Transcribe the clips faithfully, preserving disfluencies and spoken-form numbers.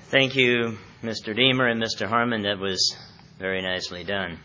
Thank you, Mister Deemer and Mister Harmon. That was very nicely done.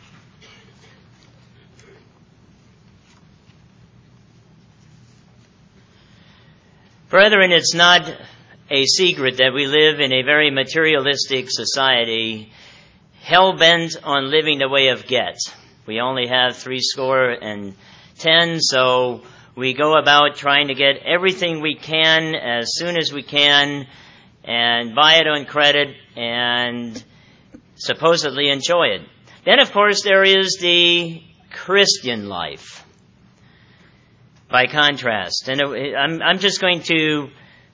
Brethren, it's not a secret that we live in a very materialistic society, hell-bent on living the way of get. We only have three score and ten, so we go about trying to get everything we can as soon as we can and buy it on credit and supposedly enjoy it. Then, of course, there is the Christian life, by contrast. And I'm, I'm just going to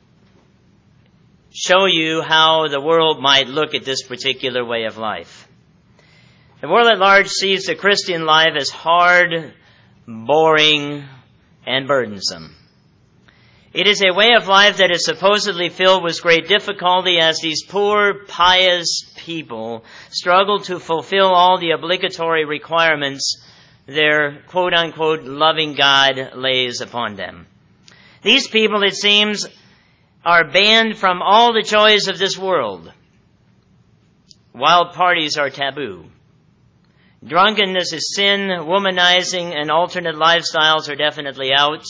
show you how the world might look at this particular way of life. The world at large sees the Christian life as hard, boring, and burdensome. It is a way of life that is supposedly filled with great difficulty as these poor, pious people struggle to fulfill all the obligatory requirements their quote-unquote loving God lays upon them. These people, it seems, are banned from all the joys of this world. Wild parties are taboo. Drunkenness is sin, womanizing, and alternate lifestyles are definitely out.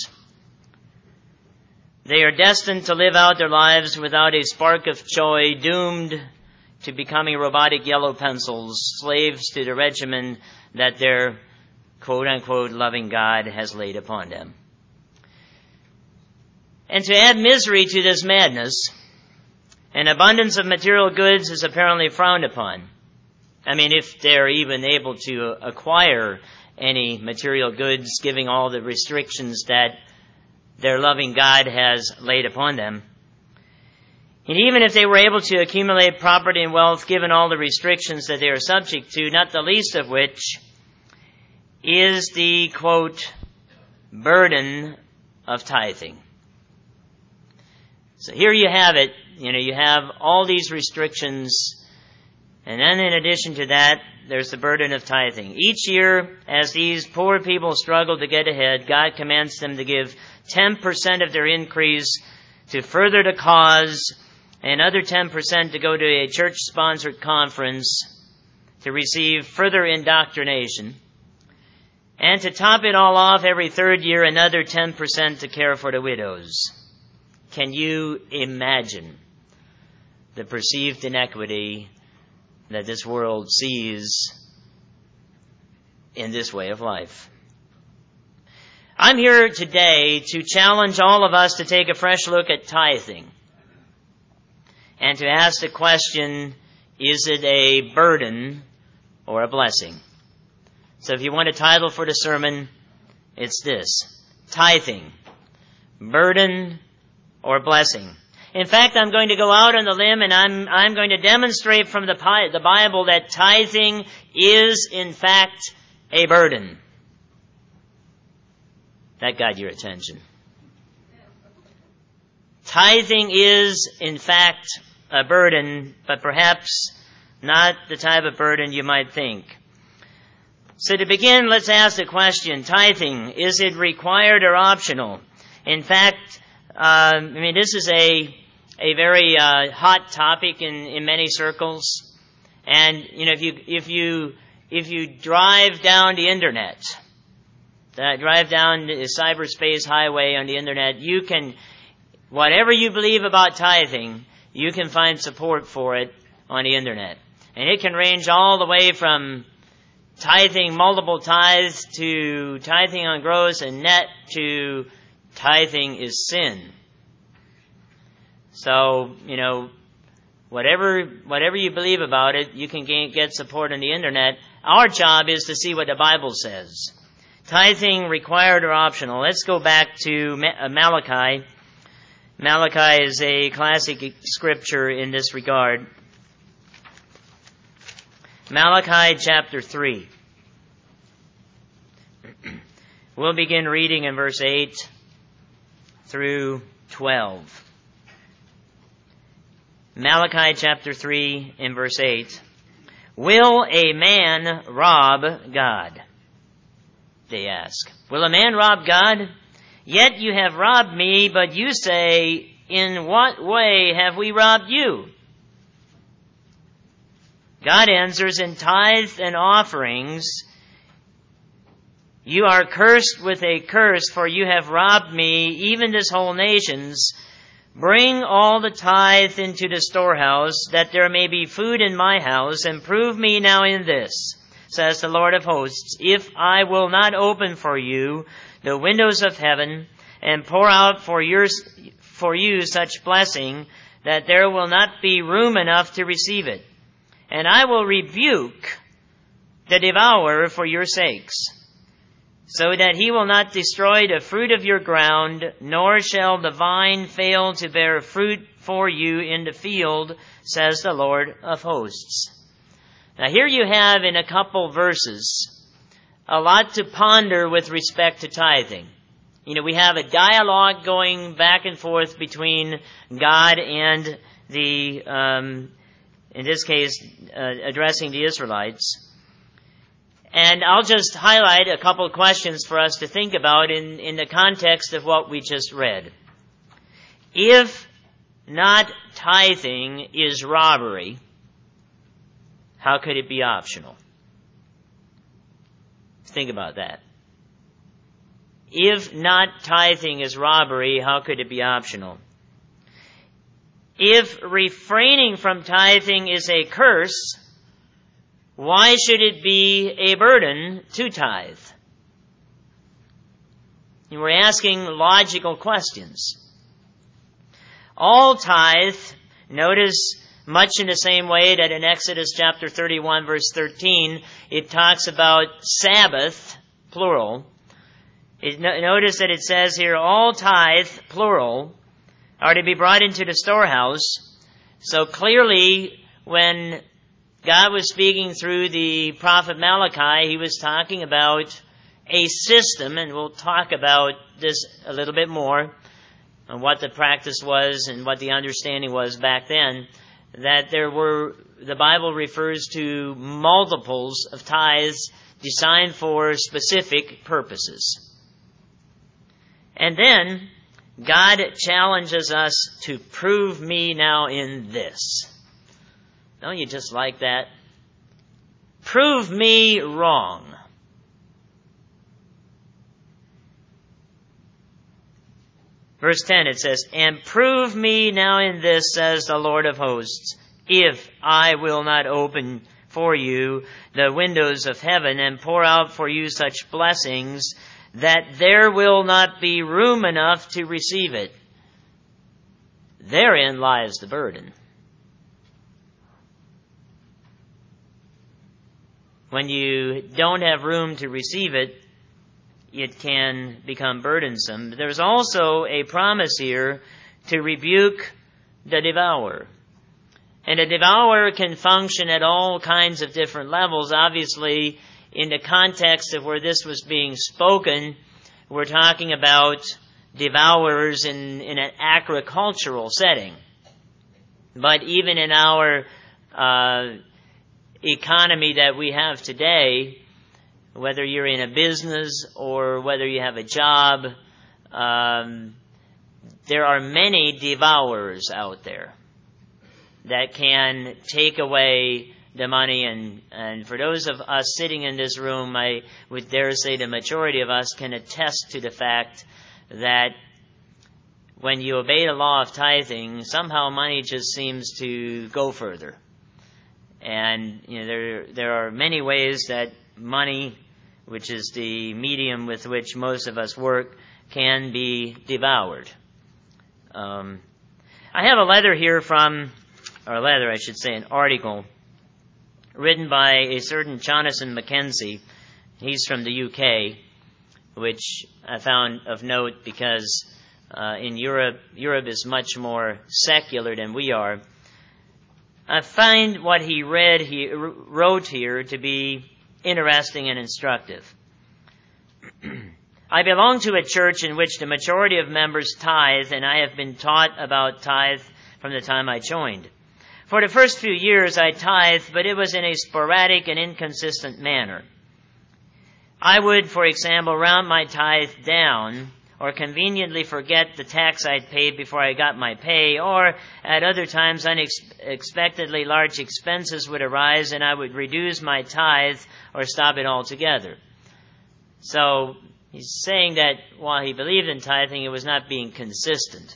They are destined to live out their lives without a spark of joy, doomed to becoming robotic yellow pencils, slaves to the regimen that their quote-unquote loving God has laid upon them. And to add misery to this madness, an abundance of material goods is apparently frowned upon. I mean, if they're even able to acquire any material goods, giving all the restrictions that their loving God has laid upon them. And even if they were able to accumulate property and wealth, given all the restrictions that they are subject to, not the least of which is the, quote, burden of tithing. So here you have it. You know, you have all these restrictions. And then in addition to that, there's the burden of tithing. Each year, as these poor people struggle to get ahead, God commands them to give ten percent of their increase to further the cause, and another ten percent to go to a church-sponsored conference to receive further indoctrination. And to top it all off, every third year, another ten percent to care for the widows. Can you imagine the perceived inequity that this world sees in this way of life? I'm here today to challenge all of us to take a fresh look at tithing and to ask the question, is it a burden or a blessing? So if you want a title for the sermon, it's this: tithing, burden or blessing. In fact, I'm going to go out on the limb and I'm, I'm going to demonstrate from the, the Bible that tithing is, in fact, a burden. That got your attention. Tithing is, in fact, a burden, but perhaps not the type of burden you might think. So to begin, let's ask the question, tithing, is it required or optional? In fact, uh, I mean, this is a a very uh, hot topic in, in many circles. And, you know, if you if you if you drive down the internet, uh, drive down the cyberspace highway on the internet, you can, whatever you believe about tithing, you can find support for it on the internet. And it can range all the way from tithing multiple tithes to tithing on gross and net to tithing is sin. So, you know, whatever whatever you believe about it, you can gain, get support on the internet. Our job is to see what the Bible says. Tithing, required or optional. Let's go back to Malachi. Malachi is a classic scripture in this regard. Malachi chapter three. We'll begin reading in verse eight through twelve. Malachi chapter three in verse eight. Will a man rob God? They ask. Will a man rob God? Yet you have robbed me, but you say, in what way have we robbed you? God answers, in tithe and offerings, you are cursed with a curse, for you have robbed me, even this whole nations. Bring all the tithe into the storehouse, that there may be food in my house, and prove me now in this, says the Lord of hosts, if I will not open for you the windows of heaven, and pour out for your, for you such blessing, that there will not be room enough to receive it. And I will rebuke the devourer for your sakes, so that he will not destroy the fruit of your ground, nor shall the vine fail to bear fruit for you in the field, says the Lord of hosts. Now here you have in a couple verses a lot to ponder with respect to tithing. You know, we have a dialogue going back and forth between God and the, um, in this case, uh, addressing the Israelites. And I'll just highlight a couple of questions for us to think about in, in the context of what we just read. If not tithing is robbery, how could it be optional? Think about that. If not tithing is robbery, how could it be optional? If refraining from tithing is a curse, why should it be a burden to tithe? And we're asking logical questions. All tithe, notice much in the same way that in Exodus chapter thirty-one, verse thirteen, it talks about Sabbath, plural. It, notice that it says here, all tithe, plural, are to be brought into the storehouse. So clearly, when God was speaking through the prophet Malachi, he was talking about a system, and we'll talk about this a little bit more, and what the practice was and what the understanding was back then, that there were, the Bible refers to multiples of tithes designed for specific purposes. And then, God challenges us to prove me now in this. Don't you just like that? Prove me wrong. Verse ten, it says, and prove me now in this, says the Lord of hosts, if I will not open for you the windows of heaven and pour out for you such blessings that there will not be room enough to receive it. Therein lies the burden. When you don't have room to receive it, it can become burdensome. There's also a promise here to rebuke the devourer. And a devourer can function at all kinds of different levels. Obviously, in the context of where this was being spoken, we're talking about devourers in, in an agricultural setting. But even in our uh, economy that we have today, whether you're in a business or whether you have a job, um, there are many devourers out there that can take away the money. And, and for those of us sitting in this room, I would dare say the majority of us can attest to the fact that when you obey the law of tithing, somehow money just seems to go further. And you know, there there are many ways that money, which is the medium with which most of us work, can be devoured. Um, I have a letter here from, or a letter, I should say, an article written by a certain Jonathan Mackenzie. He's from the U K, which I found of note because uh, in Europe, Europe is much more secular than we are. I find what he read, he wrote here to be interesting and instructive. I belong to a church in which the majority of members tithe, and I have been taught about tithe from the time I joined. For the first few years I tithed, but it was in a sporadic and inconsistent manner. I would, for example, round my tithe down, or conveniently forget the tax I'd paid before I got my pay, or at other times unexpectedly large expenses would arise and I would reduce my tithe or stop it altogether. So he's saying that while he believed in tithing, it was not being consistent.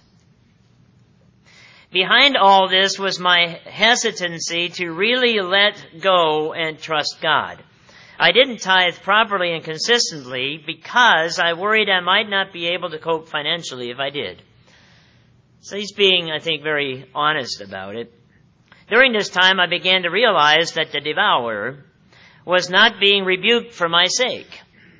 Behind all this was my hesitancy to really let go and trust God. I didn't tithe properly and consistently because I worried I might not be able to cope financially if I did. So he's being, I think, very honest about it. During this time, I began to realize that the devourer was not being rebuked for my sake.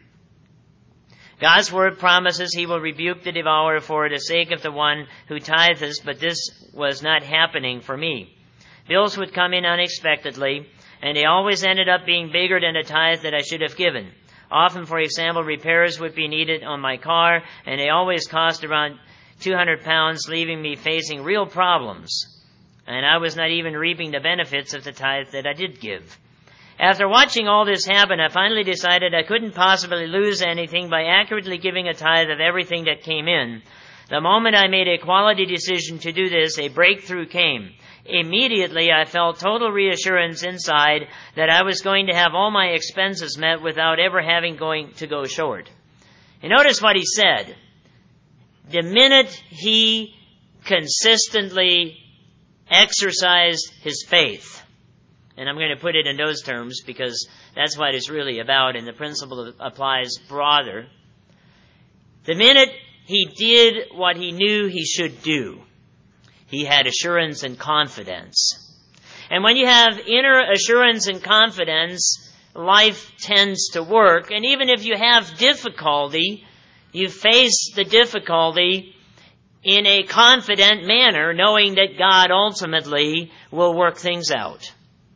God's word promises he will rebuke the devourer for the sake of the one who tithes, but this was not happening for me. Bills would come in unexpectedly, and they always ended up being bigger than the tithe that I should have given. Often, for example, repairs would be needed on my car, and they always cost around two hundred pounds, leaving me facing real problems. And I was not even reaping the benefits of the tithe that I did give. After watching all this happen, I finally decided I couldn't possibly lose anything by accurately giving a tithe of everything that came in. The moment I made a quality decision to do this, a breakthrough came. Immediately, I felt total reassurance inside that I was going to have all my expenses met without ever having going to go short. And notice what he said. The minute he consistently exercised his faith, and I'm going to put it in those terms because that's what it's really about, and the principle applies broader. The minute he did what he knew he should do, he had assurance and confidence. And when you have inner assurance and confidence, life tends to work. And even if you have difficulty, you face the difficulty in a confident manner, knowing that God ultimately will work things out.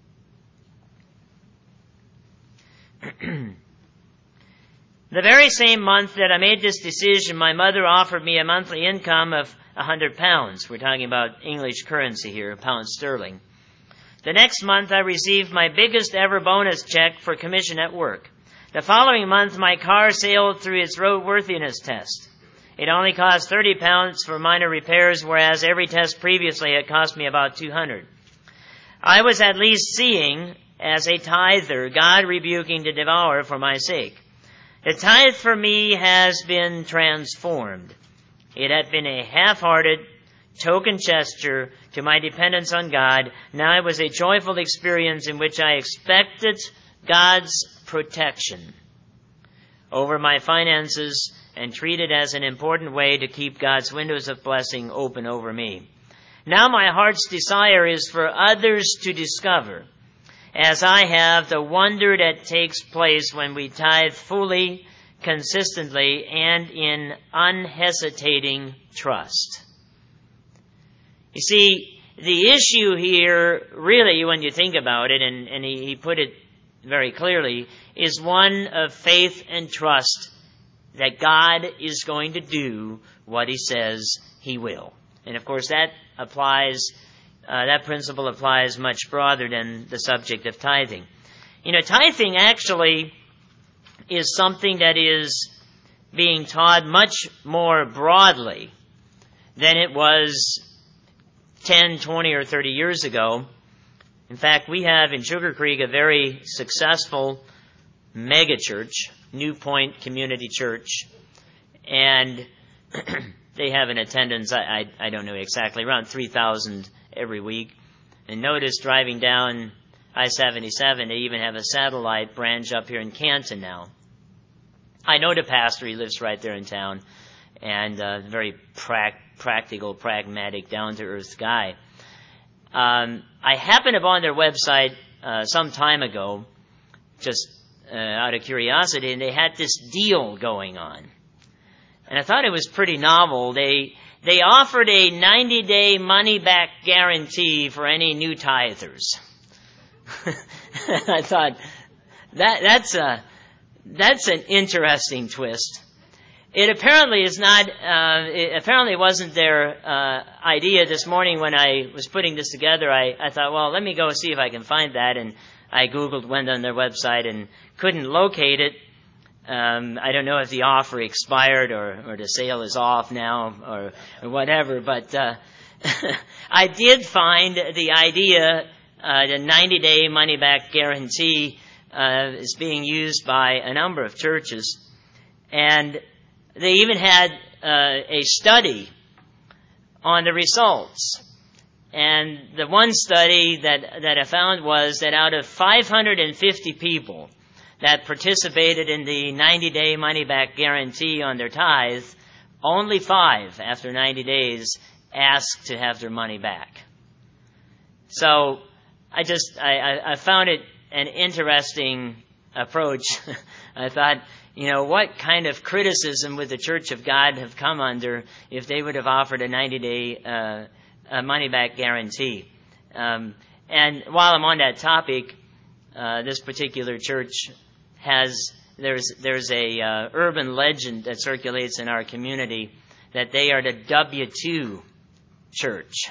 The very same month that I made this decision, my mother offered me a monthly income of one hundred pounds. We're talking about English currency here, pound sterling. The next month, I received my biggest ever bonus check for commission at work. The following month, my car sailed through its roadworthiness test. It only cost thirty pounds for minor repairs, whereas every test previously had cost me about two hundred. I was at least seeing, as a tither, God rebuking the devourer for my sake. The tithe for me has been transformed. It had been a half-hearted, token gesture to my dependence on God. Now it was a joyful experience in which I expected God's protection over my finances and treated as an important way to keep God's windows of blessing open over me. Now my heart's desire is for others to discover, as I have, the wonder that takes place when we tithe fully, consistently, and in unhesitating trust. You see, the issue here, really, when you think about it, and, and he, he put it very clearly, is one of faith and trust that God is going to do what he says he will. And of course, that applies Uh, that principle applies much broader than the subject of tithing. You know, tithing actually is something that is being taught much more broadly than it was ten, twenty, or thirty years ago. In fact, we have in Sugar Creek a very successful mega church, New Point Community Church, and they have an attendance, I, I, I don't know exactly, around three thousand every week. And notice driving down I seventy-seven, they even have a satellite branch up here in Canton now. I know the pastor, he lives right there in town, and a very pra- practical, pragmatic, down-to-earth guy. Um, I happened upon their website uh, some time ago, just uh, out of curiosity, and they had this deal going on. And I thought it was pretty novel. They they offered a ninety-day money-back guarantee for any new tithers. I thought that that's a that's an interesting twist. It apparently is not. Uh, it apparently wasn't their uh, idea. This morning when I was putting this together, I, I thought, well, let me go see if I can find that. And I Googled, went on their website, and couldn't locate it. Um, I don't know if the offer expired or, or the sale is off now or, or whatever, but uh, I did find the idea, uh, the ninety-day money-back guarantee uh, is being used by a number of churches. And they even had uh, a study on the results. And the one study that, that I found was that out of five hundred fifty people that participated in the ninety-day money-back guarantee on their tithe, only five, after ninety days, asked to have their money back. So I just, I, I found it an interesting approach. I thought, you know, what kind of criticism would the Church of God have come under if they would have offered a ninety-day uh, a money-back guarantee? Um, and while I'm on that topic, uh, this particular church has, there's there's a uh, urban legend that circulates in our community that they are the W two church.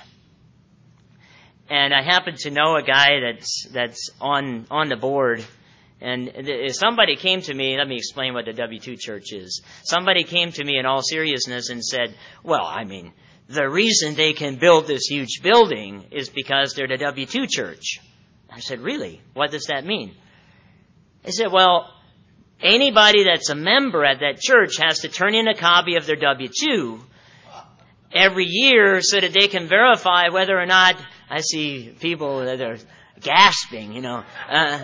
And I happen to know a guy that's that's on on the board. And if somebody came to me, let me explain what the W two church is. Somebody came to me in all seriousness and said, well, I mean, the reason they can build this huge building is because they're the W two church. I said, really? What does that mean? He said, well, anybody that's a member at that church has to turn in a copy of their W two every year so that they can verify whether or not, I see people that are gasping, you know, uh,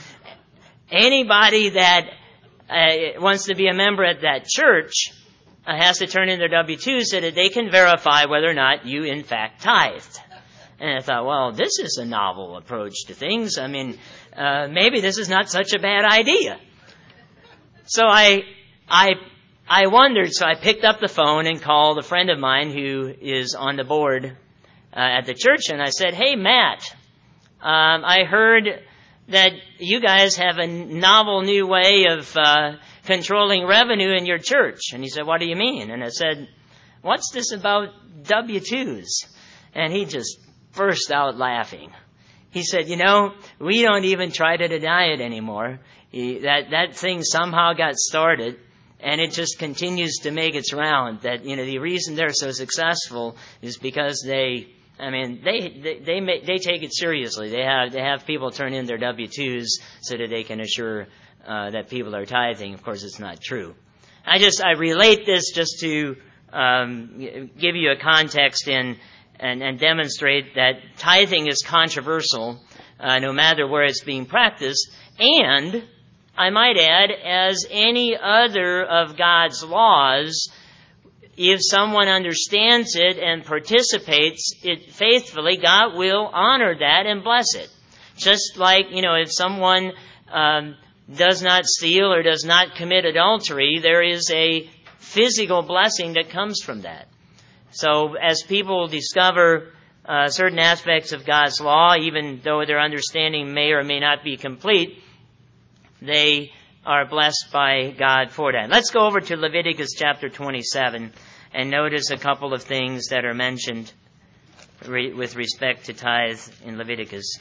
anybody that uh, wants to be a member at that church uh, has to turn in their W two so that they can verify whether or not you in fact tithed. And I thought, well, this is a novel approach to things. I mean, uh, maybe this is not such a bad idea. So I, I, I wondered, so I picked up the phone and called a friend of mine who is on the board uh, at the church, and I said, hey, Matt, um, I heard that you guys have a novel new way of uh, controlling revenue in your church. And he said, what do you mean? And I said, what's this about W twos? And he just burst out laughing. He said, you know, we don't even try to deny it anymore. He, that, that thing somehow got started, and it just continues to make its round. That, you know, the reason they're so successful is because they, I mean, they they they, may, they take it seriously. They have they have people turn in their W twos so that they can assure uh, that people are tithing. Of course, it's not true. I just I relate this just to um, give you a context in and, and demonstrate that tithing is controversial, uh, no matter where it's being practiced, and I might add, as any other of God's laws, if someone understands it and participates it faithfully, God will honor that and bless it. Just like, you know, if someone um, does not steal or does not commit adultery, there is a physical blessing that comes from that. So as people discover uh, certain aspects of God's law, even though their understanding may or may not be complete, they are blessed by God for that. Let's go over to Leviticus chapter twenty-seven and notice a couple of things that are mentioned re- with respect to tithe in Leviticus.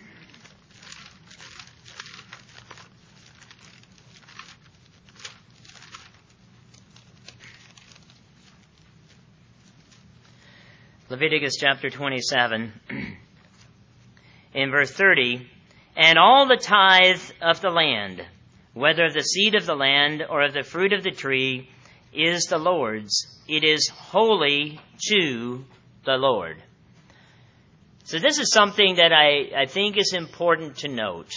Leviticus chapter twenty-seven, in verse thirty, and all the tithe of the land, whether of the seed of the land or of the fruit of the tree, is the Lord's. It is holy to the Lord. So this is something that I, I think is important to note.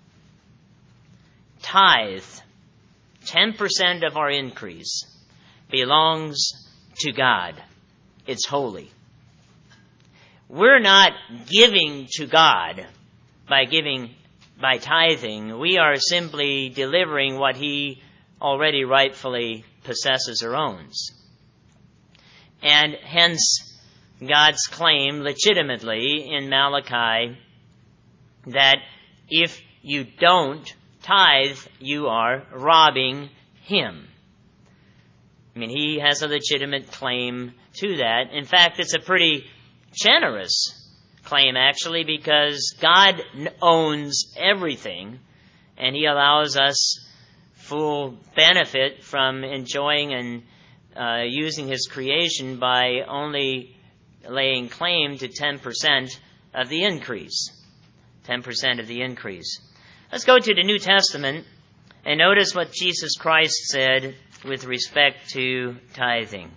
Tithe, ten percent of our increase, belongs to God. It's holy. We're not giving to God by giving, by tithing. We are simply delivering what He already rightfully possesses or owns. And hence, God's claim legitimately in Malachi that if you don't tithe, you are robbing Him. I mean, He has a legitimate claim to that. In fact, it's a pretty generous claim, actually, because God owns everything, and He allows us full benefit from enjoying and uh, using his creation by only laying claim to ten percent of the increase. ten percent of the increase. Let's go to the New Testament and notice what Jesus Christ said with respect to tithing.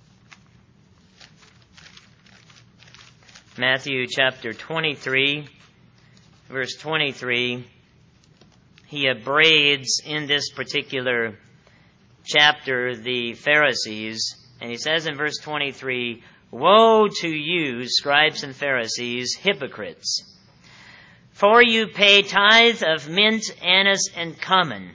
Matthew chapter twenty-three, verse twenty-three. He upbraids in this particular chapter the Pharisees, and he says in verse twenty-three, "Woe to you, scribes and Pharisees, hypocrites! For you pay tithe of mint, anise, and cumin."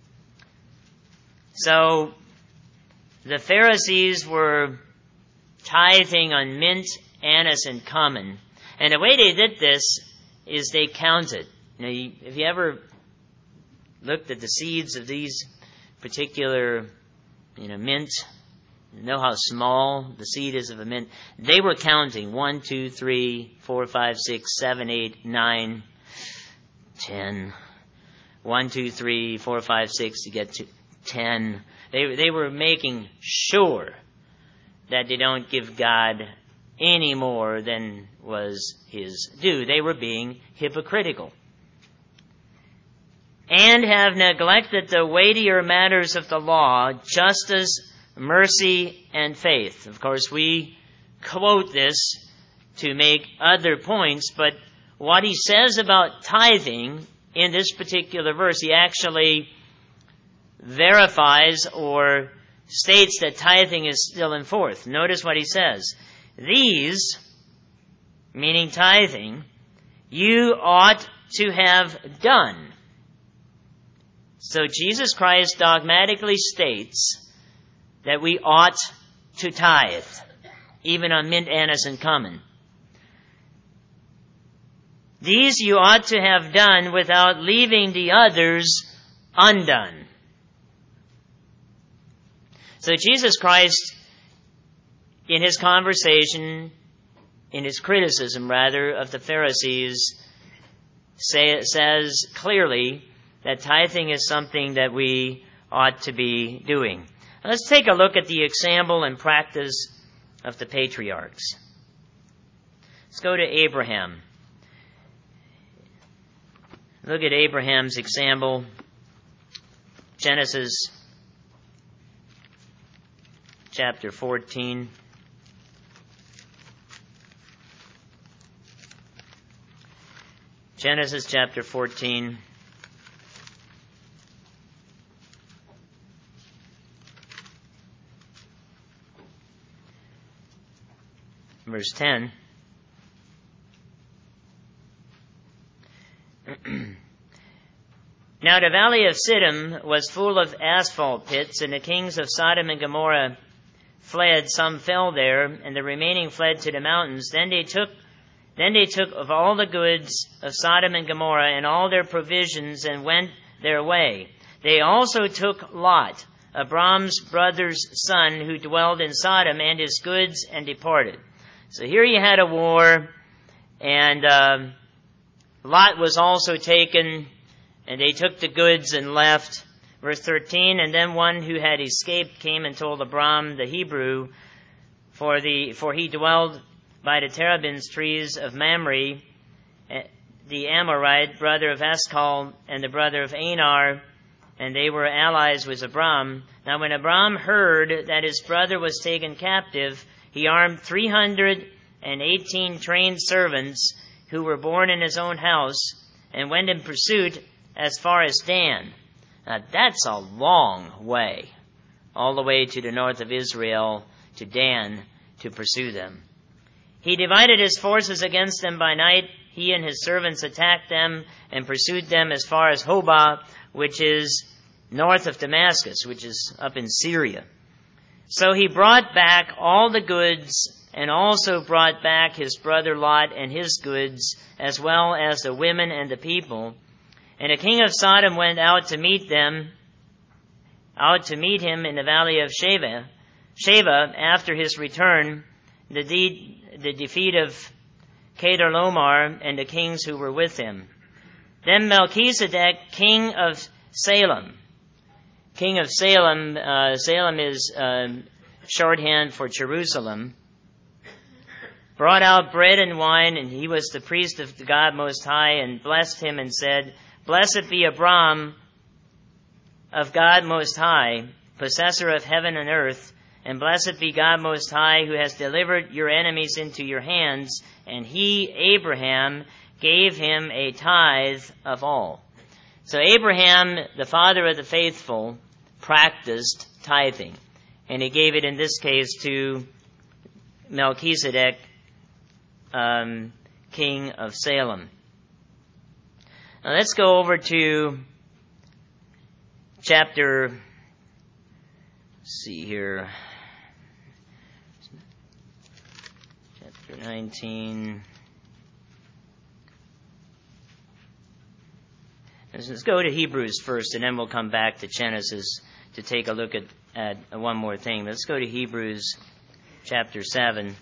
So the Pharisees were tithing on mint, anise, and cumin. And the way they did this is they counted. You know, you, have you ever looked at the seeds of these particular, you know, mint? You know how small the seed is of a mint? They were counting one, two, three, four, five, six, seven, eight, nine, ten. One, two, three, four, five, six to get to ten. They they were making sure that they don't give God any more than was his due. They were being hypocritical. "And have neglected the weightier matters of the law, justice, mercy, and faith." Of course, we quote this to make other points, but what he says about tithing in this particular verse, he actually verifies or states that tithing is still in force. Notice what he says. "These," meaning tithing, "you ought to have done." So Jesus Christ dogmatically states that we ought to tithe, even on mint, anise, and cumin. "These you ought to have done without leaving the others undone." So Jesus Christ, in his conversation, in his criticism rather, of the Pharisees, say, says clearly that tithing is something that we ought to be doing. Now let's take a look at the example and practice of the patriarchs. Let's go to Abraham. Look at Abraham's example. Genesis chapter fourteen. Genesis chapter fourteen. Verse ten. "Now the valley of Siddim was full of asphalt pits, and the kings of Sodom and Gomorrah fled. Some fell there, and the remaining fled to the mountains. Then they took Then they took of all the goods of Sodom and Gomorrah and all their provisions and went their way. They also took Lot, Abram's brother's son, who dwelled in Sodom, and his goods, and departed." So here you had a war, and uh, Lot was also taken, and they took the goods and left. Verse thirteen, "And then one who had escaped came and told Abram the Hebrew, for the for he dwelled by the terebinth trees of Mamre, the Amorite, brother of Eshcol, and the brother of Anar, and they were allies with Abram. Now when Abram heard that his brother was taken captive, he armed three hundred and eighteen trained servants who were born in his own house, and went in pursuit as far as Dan." Now that's a long way, all the way to the north of Israel, to Dan, to pursue them. "He divided his forces against them by night. He and his servants attacked them and pursued them as far as Hobah, which is north of Damascus, which is up in Syria. So he brought back all the goods, and also brought back his brother Lot and his goods, as well as the women and the people. And the king of Sodom went out to meet them, out to meet him in the valley of Sheva, Sheva after his return, the, de- the defeat of Kedorlaomer and the kings who were with him. Then Melchizedek, king of Salem, king of Salem, uh, Salem is uh, shorthand for Jerusalem, brought out bread and wine, and he was the priest of the God Most High, and blessed him and said, Blessed be Abram of God Most High, possessor of heaven and earth, and blessed be God Most High, who has delivered your enemies into your hands. And he, Abraham, gave him a tithe of all. So Abraham, the father of the faithful, practiced tithing. And he gave it in this case to Melchizedek, um, king of Salem. Now let's go over to chapter, let's see here, chapter nineteen. Let's go to Hebrews first, and then we'll come back to Genesis to take a look at, at one more thing. Let's go to Hebrews chapter seven.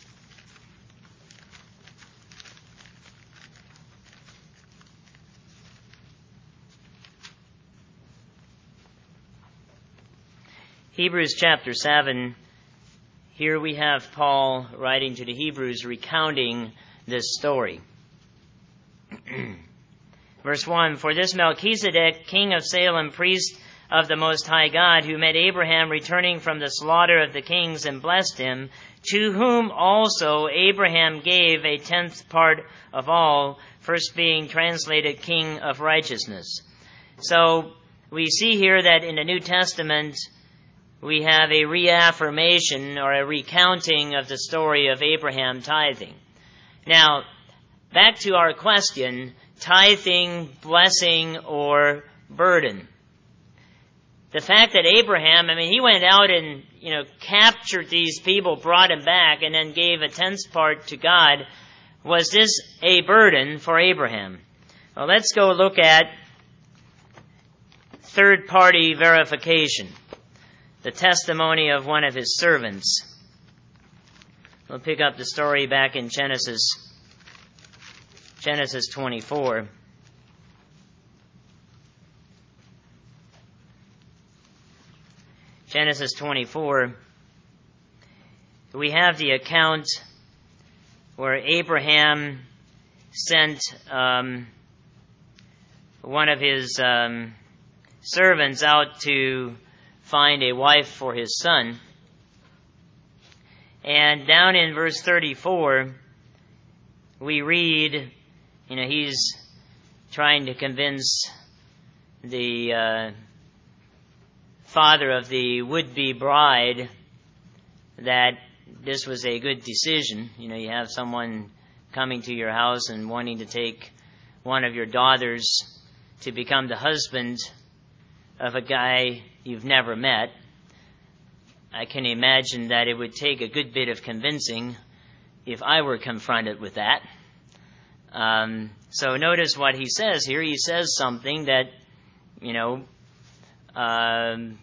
Hebrews chapter seven, here we have Paul writing to the Hebrews recounting this story. Verse one, For this Melchizedek, king of Salem, priest of the Most High God, who met Abraham returning from the slaughter of the kings and blessed him, to whom also Abraham gave a tenth part of all, first being translated King of Righteousness. So we see here that in the New Testament, we have a reaffirmation or a recounting of the story of Abraham tithing. Now, back to our question, tithing, blessing, or burden. The fact that Abraham, I mean, he went out and, you know, captured these people, brought them back, and then gave a tenth part to God. Was this a burden for Abraham? Well, let's go look at third-party verification. The testimony of one of his servants. We'll pick up the story back in Genesis, Genesis twenty-four. Genesis twenty-four. We have the account where Abraham sent um, one of his um, servants out to find a wife for his son. And down in verse thirty-four, we read, you know, he's trying to convince the uh, father of the would-be bride that this was a good decision. You know, you have someone coming to your house and wanting to take one of your daughters to become the husband of a guy you've never met. I can imagine that it would take a good bit of convincing if I were confronted with that. Um, so notice what he says here. He says something that, you know, um,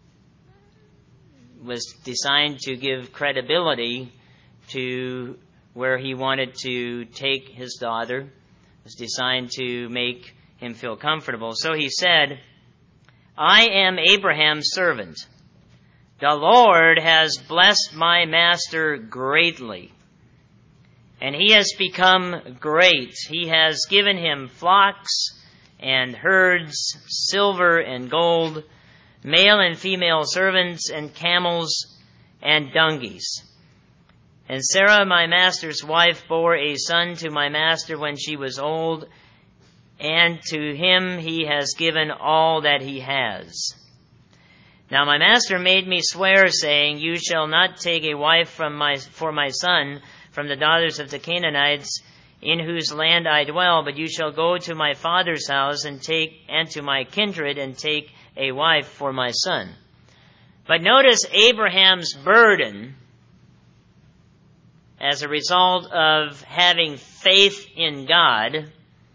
was designed to give credibility to where he wanted to take his daughter. It was designed to make him feel comfortable. So he said, I am Abraham's servant. The Lord has blessed my master greatly, and he has become great. He has given him flocks and herds, silver and gold, male and female servants, and camels and donkeys. And Sarah, my master's wife, bore a son to my master when she was old, and to him he has given all that he has. Now my master made me swear, saying, You shall not take a wife from my for my son from the daughters of the Canaanites, in whose land I dwell, but you shall go to my father's house and take and to my kindred and take a wife for my son. But notice Abraham's burden as a result of having faith in God.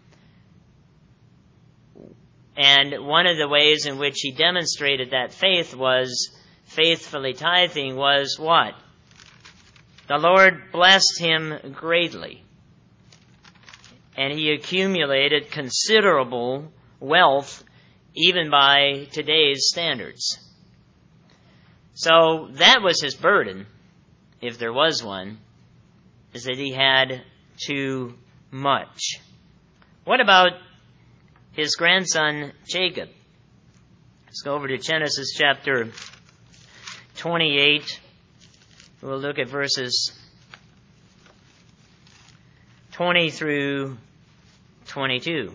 And one of the ways in which he demonstrated that faith was faithfully tithing was what? The Lord blessed him greatly. And he accumulated considerable wealth even by today's standards. So that was his burden, if there was one, is that he had too much. What about his grandson Jacob? Let's go over to Genesis chapter twenty-eight. We'll look at verses twenty through twenty-two.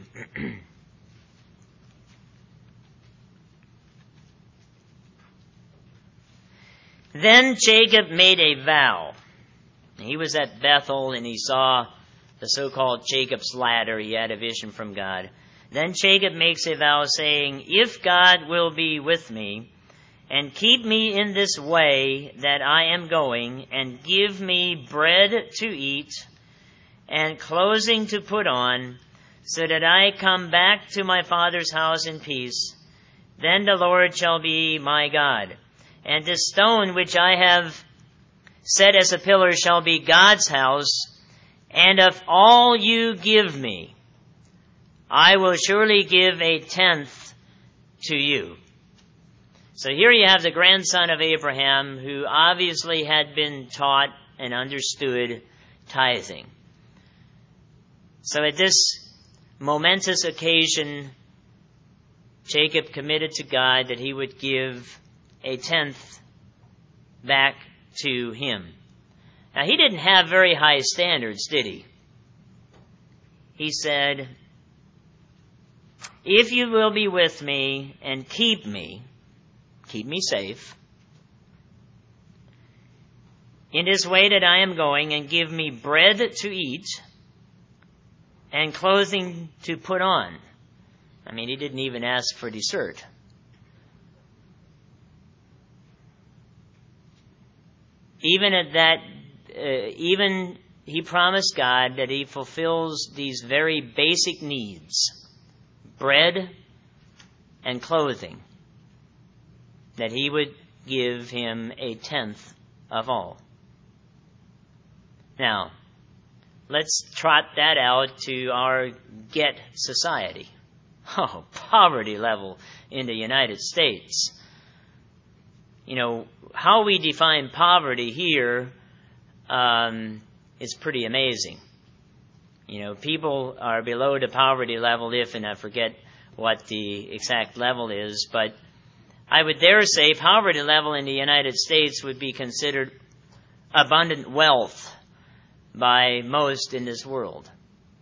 Then Jacob made a vow. He was at Bethel and he saw the so-called Jacob's ladder. He had a vision from God. Then Jacob makes a vow saying, if God will be with me and keep me in this way that I am going and give me bread to eat and clothing to put on so that I come back to my father's house in peace, then the Lord shall be my God. And this stone which I have set as a pillar shall be God's house, and of all you give me, I will surely give a tenth to you. So here you have the grandson of Abraham who obviously had been taught and understood tithing. So at this momentous occasion, Jacob committed to God that he would give a tenth back to him. Now, he didn't have very high standards, did he? He said, if you will be with me and keep me, keep me safe, in this way that I am going, and give me bread to eat and clothing to put on. I mean, he didn't even ask for dessert. Even at that, uh, even he promised God that he fulfills these very basic needs, bread and clothing, that he would give him a tenth of all. Now, let's trot that out to our get society. Oh, poverty level in the United States. You know, how we define poverty here um, is pretty amazing. You know, people are below the poverty level if, and I forget what the exact level is, but I would dare say poverty level in the United States would be considered abundant wealth by most in this world.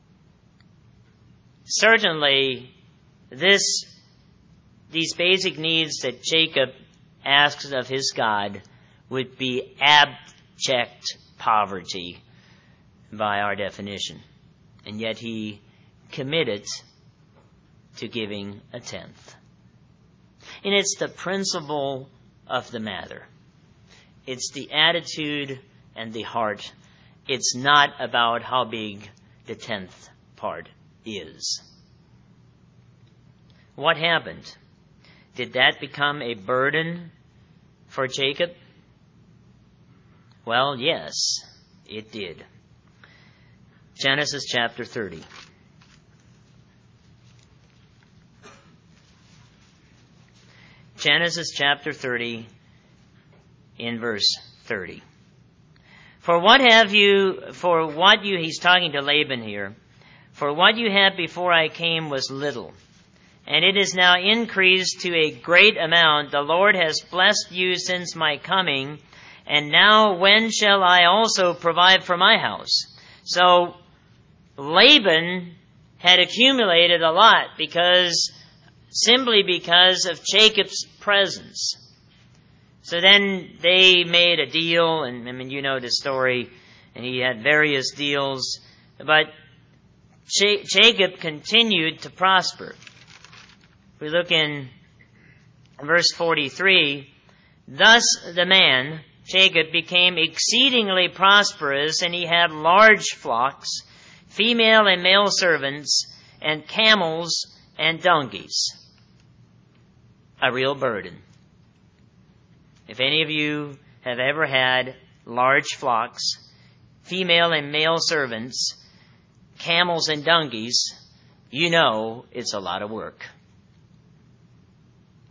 Certainly, this, these basic needs that Jacob asks of his God would be abject poverty by our definition. And yet he committed to giving a tenth. And it's the principle of the matter. It's the attitude and the heart. It's not about how big the tenth part is. What happened? Did that become a burden for Jacob? Well, yes, it did. Genesis chapter thirty. Genesis chapter thirty in verse thirty. For what have you, for what you, he's talking to Laban here, for what you had before I came was little, and it is now increased to a great amount. The Lord has blessed you since my coming, and now when shall I also provide for my house? So Laban had accumulated a lot because, simply because of Jacob's presence. So then they made a deal, and I mean, you know the story, and he had various deals, but J- Jacob continued to prosper. We look in verse forty-three, thus the man, Jacob, became exceedingly prosperous, and he had large flocks, female and male servants, and camels and donkeys. A real burden. If any of you have ever had large flocks, female and male servants, camels and donkeys, you know it's a lot of work.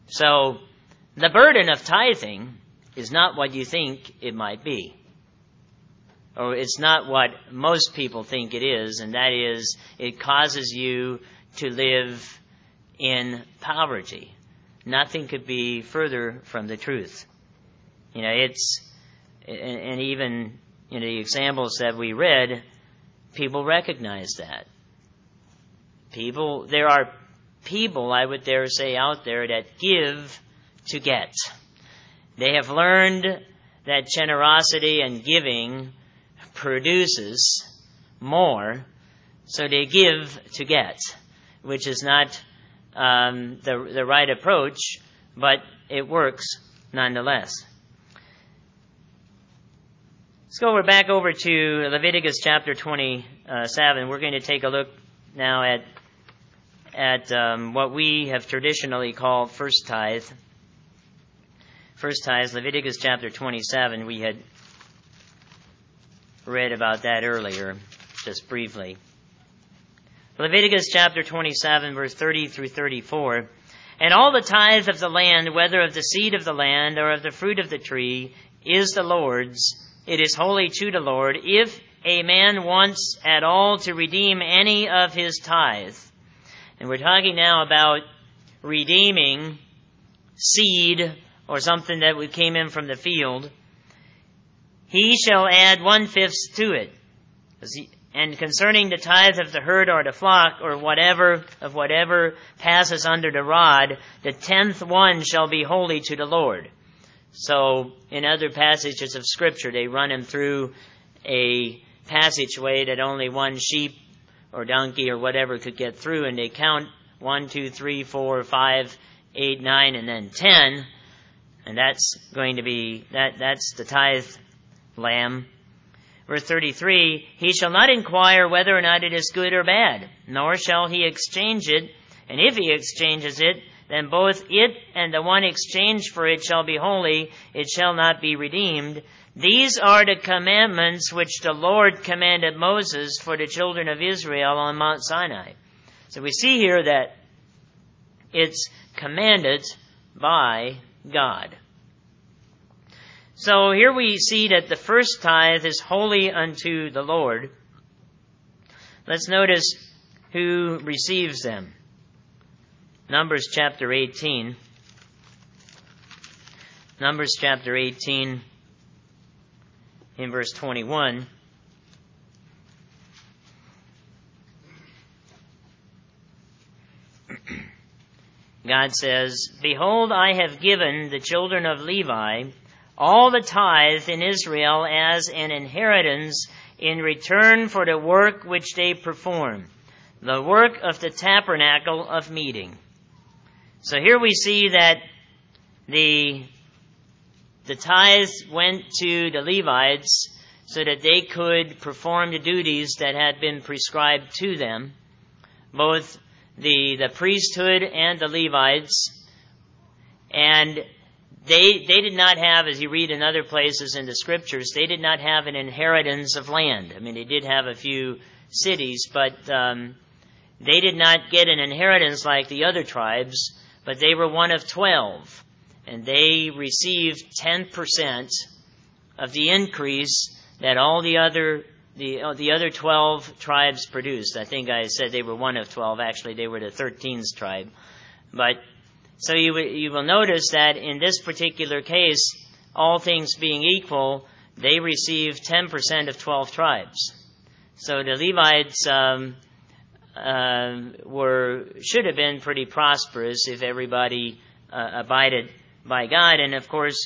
So the burden of tithing is not what you think it might be. Or it's not what most people think it is, and that is it causes you to live in poverty. Nothing could be further from the truth. You know, it's, and, and even in the examples that we read, people recognize that. People, there are people, I would dare say, out there that give to get. They have learned that generosity and giving produces more, so they give to get, which is not um, the, the right approach, but it works nonetheless. Let's go over back over to Leviticus chapter twenty-seven. We're going to take a look now at at um, what we have traditionally called first tithe. First tithe, Leviticus chapter twenty-seven. We had read about that earlier, just briefly. Leviticus chapter twenty-seven, verse thirty through thirty-four. And all the tithe of the land, whether of the seed of the land or of the fruit of the tree, is the Lord's. It is holy to the Lord. If a man wants at all to redeem any of his tithe, and we're talking now about redeeming seed or something that we came in from the field, he shall add one-fifth to it. And concerning the tithe of the herd or the flock or whatever of whatever passes under the rod, the tenth one shall be holy to the Lord. So in other passages of Scripture, they run him through a passageway that only one sheep or donkey or whatever could get through, and they count one, two, three, four, five, eight, nine, and then ten, and that's going to be that that's the tithe lamb. Verse thirty-three, he shall not inquire whether or not it is good or bad, nor shall he exchange it, and if he exchanges it, then both it and the one exchanged for it shall be holy, it shall not be redeemed. These are the commandments which the Lord commanded Moses for the children of Israel on Mount Sinai. So we see here that it's commanded by God. So here we see that the first tithe is holy unto the Lord. Let's notice who receives them. Numbers chapter eighteen. Numbers chapter eighteen in verse twenty-one. God says, Behold, I have given the children of Levi all the tithe in Israel as an inheritance in return for the work which they perform, the work of the tabernacle of meeting. So here we see that the the tithe went to the Levites so that they could perform the duties that had been prescribed to them. Both the, the priesthood and the Levites. And they they did not have, as you read in other places in the Scriptures, they did not have an inheritance of land. I mean, they did have a few cities, but um, they did not get an inheritance like the other tribes. But they were one of twelve, and they received ten percent of the increase that all the other the uh, the other twelve tribes produced. I think I said they were one of twelve. Actually, they were the thirteenth tribe. But so you you will notice that in this particular case, all things being equal, they received ten percent of twelve tribes. So the Levites Um, Uh, were should have been pretty prosperous if everybody uh, abided by God. And of course,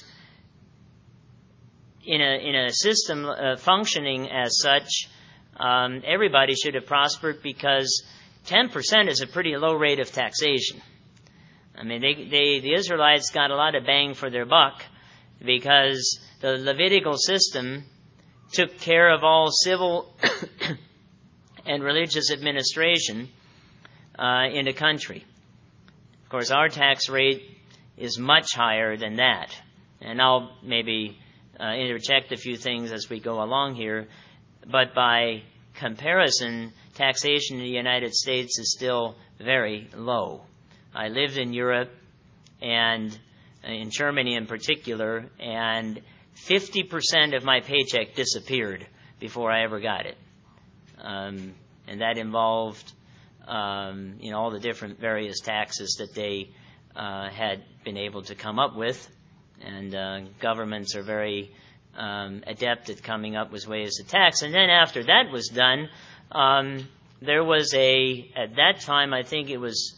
in a in a system uh, functioning as such, um, everybody should have prospered, because ten percent is a pretty low rate of taxation. I mean, they, they the Israelites got a lot of bang for their buck, because the Levitical system took care of all civil and religious administration uh, in the country. Of course, our tax rate is much higher than that. And I'll maybe uh, interject a few things as we go along here. But by comparison, taxation in the United States is still very low. I lived in Europe, and in Germany in particular, and fifty percent of my paycheck disappeared before I ever got it. Um, and that involved, um, you know, all the different various taxes that they uh, had been able to come up with. And uh, governments are very um, adept at coming up with ways to tax. And then after that was done, um, there was a, at that time, I think it was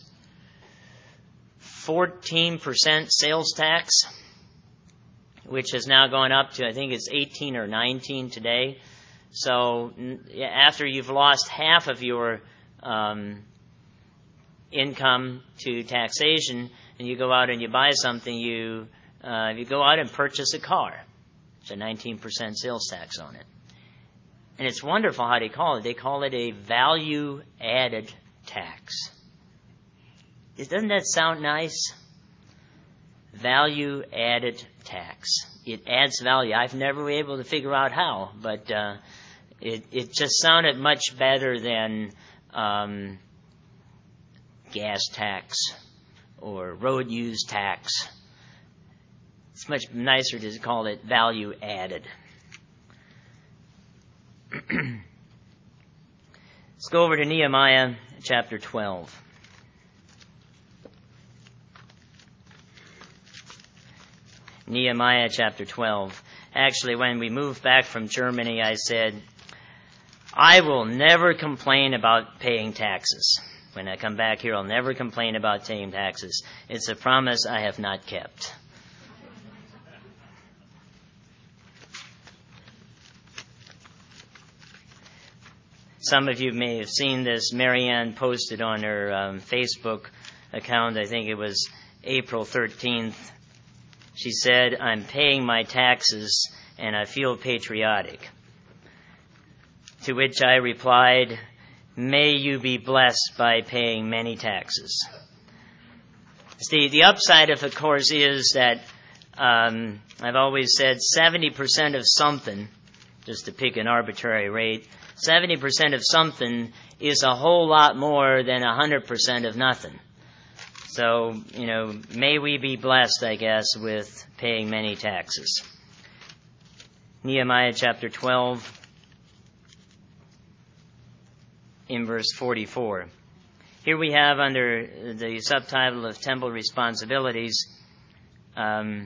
fourteen percent sales tax, which has now gone up to, I think it's eighteen or nineteen today. So after you've lost half of your um, income to taxation, and you go out and you buy something, you uh, you go out and purchase a car. It's a nineteen percent sales tax on it. And it's wonderful how they call it. They call it a value-added tax. Doesn't that sound nice? Value-added tax. It adds value. I've never been able to figure out how, but uh, it, it just sounded much better than um, gas tax or road use tax. It's much nicer to call it value-added. Let's go over to Nehemiah chapter twelve. Nehemiah chapter twelve. Actually, when we moved back from Germany, I said, I will never complain about paying taxes. When I come back here, I'll never complain about paying taxes. It's a promise I have not kept. Some of you may have seen this. Marianne posted on her um, Facebook account, I think it was April thirteenth. She said, I'm paying my taxes and I feel patriotic. To which I replied, may you be blessed by paying many taxes. See, the upside of, of course, is that um, I've always said seventy percent of something, just to pick an arbitrary rate, seventy percent of something is a whole lot more than one hundred percent of nothing. So, you know, may we be blessed, I guess, with paying many taxes. Nehemiah chapter twelve, in verse forty-four. Here we have under the subtitle of Temple Responsibilities, um,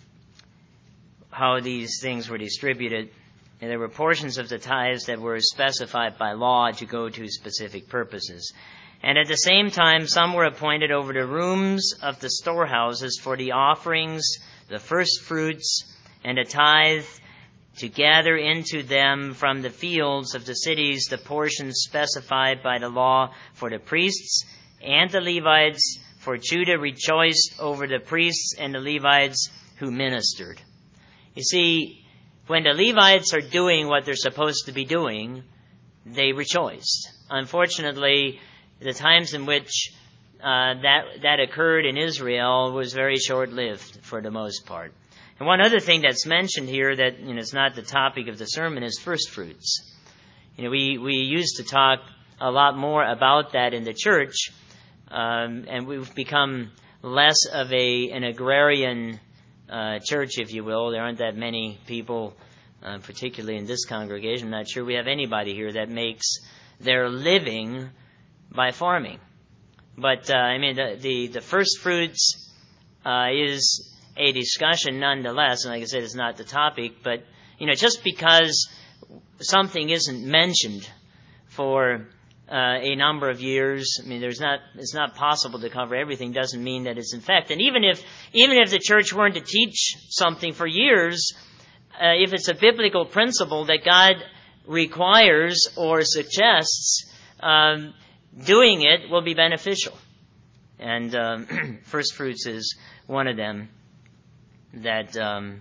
how these things were distributed. And there were portions of the tithes that were specified by law to go to specific purposes. And at the same time, some were appointed over the rooms of the storehouses for the offerings, the first fruits, and a tithe, to gather into them from the fields of the cities the portions specified by the law for the priests and the Levites, for Judah rejoiced over the priests and the Levites who ministered. You see, when the Levites are doing what they're supposed to be doing, they rejoiced. Unfortunately, the times in which uh, that that occurred in Israel was very short-lived for the most part. And one other thing that's mentioned here that, you know, is not the topic of the sermon is first fruits. You know, we, we used to talk a lot more about that in the church, um, and we've become less of a an agrarian uh, church, if you will. There aren't that many people, uh, particularly in this congregation. I'm not sure we have anybody here that makes their living by farming. But, uh, I mean, the, the, the first fruits uh, is a discussion nonetheless, and like I said, it's not the topic, but, you know, just because something isn't mentioned for uh, a number of years, I mean, there's not, it's not possible to cover everything, doesn't mean that it's in fact. And even if, even if the church weren't to teach something for years, uh, if it's a biblical principle that God requires or suggests, um, doing it will be beneficial. And um, first fruits is one of them that um,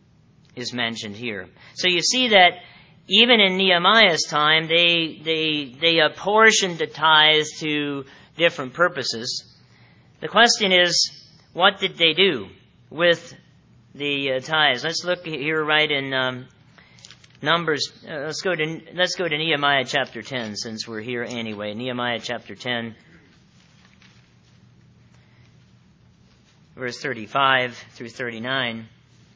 is mentioned here. So you see that even in Nehemiah's time, they they they apportioned the tithes to different purposes. The question is, what did they do with the uh, tithes? Let's look here right in um, Numbers. Uh, let's go to let's go to Nehemiah chapter ten, since we're here anyway. Nehemiah chapter ten. verse thirty-five through thirty-nine.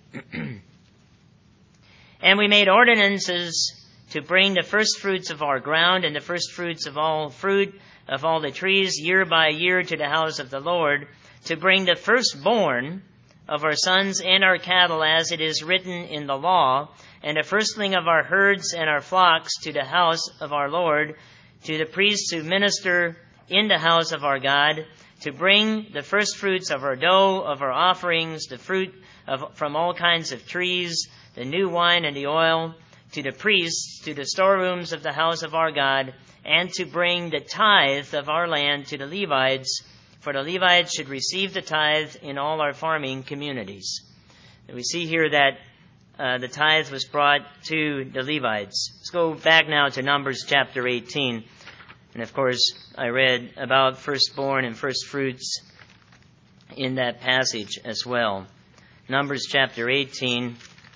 And we made ordinances to bring the first fruits of our ground and the first fruits of all fruit of all the trees year by year to the house of the Lord, to bring the firstborn of our sons and our cattle, as it is written in the law, and the firstling of our herds and our flocks to the house of our Lord, to the priests who minister in the house of our God, to bring the firstfruits of our dough, of our offerings, the fruit of from all kinds of trees, the new wine and the oil, to the priests, to the storerooms of the house of our God, and to bring the tithe of our land to the Levites, for the Levites should receive the tithe in all our farming communities. And we see here that uh, the tithe was brought to the Levites. Let's go back now to Numbers chapter eighteen. And of course, I read about firstborn and first fruits in that passage as well. Numbers chapter eighteen,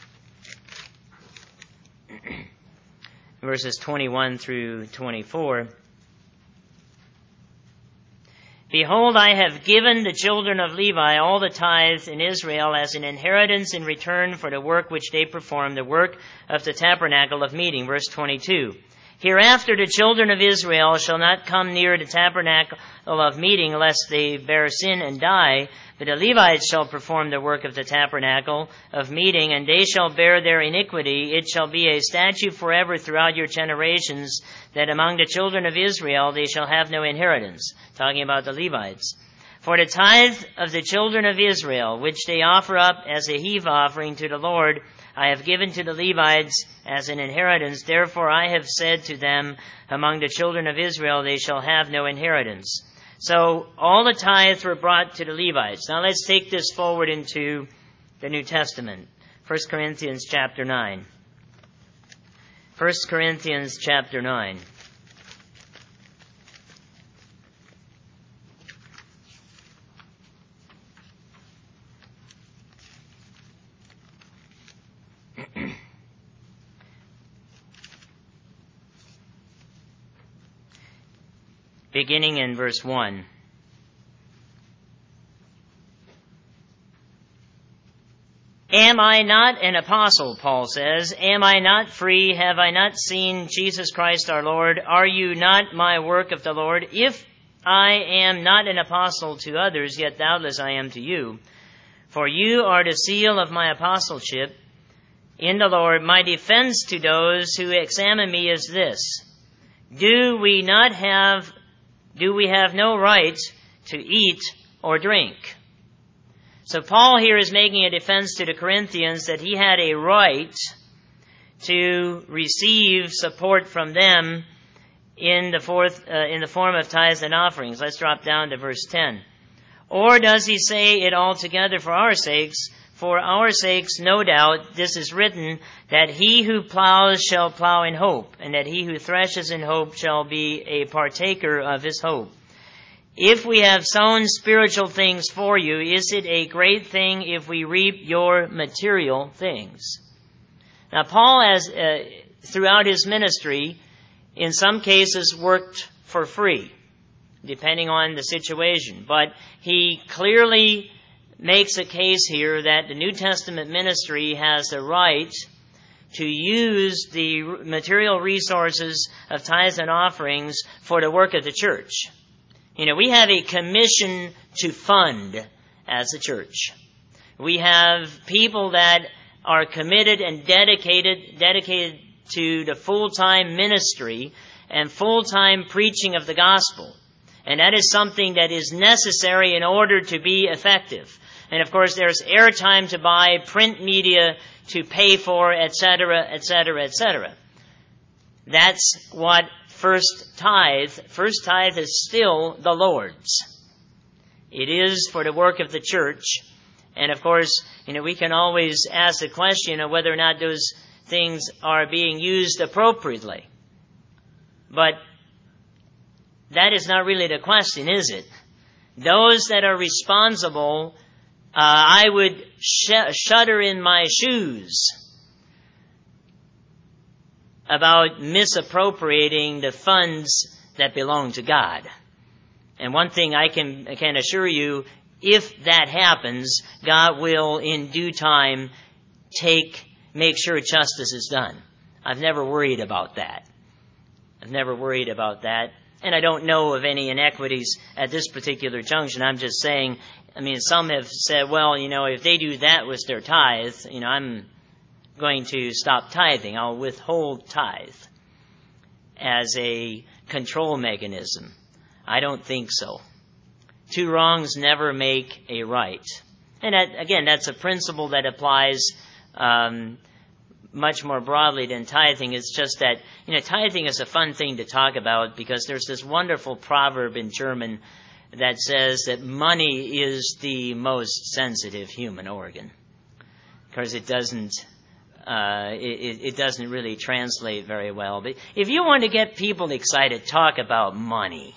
verses twenty-one through twenty-four. Behold, I have given the children of Levi all the tithes in Israel as an inheritance in return for the work which they perform, the work of the tabernacle of meeting. Verse twenty-two. Hereafter the children of Israel shall not come near the tabernacle of meeting, lest they bear sin and die. But the Levites shall perform the work of the tabernacle of meeting, and they shall bear their iniquity. It shall be a statute forever throughout your generations, that among the children of Israel they shall have no inheritance. Talking about the Levites. For the tithe of the children of Israel, which they offer up as a heave offering to the Lord, I have given to the Levites as an inheritance. Therefore I have said to them, among the children of Israel they shall have no inheritance. So all the tithes were brought to the Levites. Now let's take this forward into the New Testament. First Corinthians chapter nine. First Corinthians chapter nine. Beginning in verse one. Am I not an apostle, Paul says? Am I not free? Have I not seen Jesus Christ our Lord? Are you not my work of the Lord? If I am not an apostle to others, yet doubtless I am to you. For you are the seal of my apostleship in the Lord. My defense to those who examine me is this: Do we not have Do we have no right to eat or drink? So Paul here is making a defense to the Corinthians that he had a right to receive support from them in the fourth uh, in the form of tithes and offerings. Let's drop down to verse ten. Or does he say it altogether for our sakes? For our sakes, no doubt, this is written, that he who plows shall plow in hope, and that he who threshes in hope shall be a partaker of his hope. If we have sown spiritual things for you, is it a great thing if we reap your material things? Now, Paul has, uh, throughout his ministry, in some cases worked for free, depending on the situation. But he clearly makes a case here that the New Testament ministry has the right to use the material resources of tithes and offerings for the work of the church. You know, we have a commission to fund as a church. We have people that are committed and dedicated, dedicated to the full-time ministry and full-time preaching of the gospel. And that is something that is necessary in order to be effective. And of course, there's airtime to buy, print media to pay for, et cetera, et cetera, et cetera. That's what first tithe, first tithe is still the Lord's. It is for the work of the church. And of course, you know, we can always ask the question of whether or not those things are being used appropriately. But that is not really the question, is it? Those that are responsible, Uh, I would sh- shudder in my shoes about misappropriating the funds that belong to God. And one thing I can, I can assure you, if that happens, God will in due time take, make sure justice is done. I've never worried about that. I've never worried about that. And I don't know of any inequities at this particular junction. I'm just saying, I mean, some have said, well, you know, if they do that with their tithe, you know, I'm going to stop tithing. I'll withhold tithe as a control mechanism. I don't think so. Two wrongs never make a right. And that, again, that's a principle that applies um, much more broadly than tithing. It's just that, you know, tithing is a fun thing to talk about because there's this wonderful proverb in German that says that money is the most sensitive human organ. Because it doesn't, uh, it, it doesn't really translate very well. But if you want to get people excited, talk about money.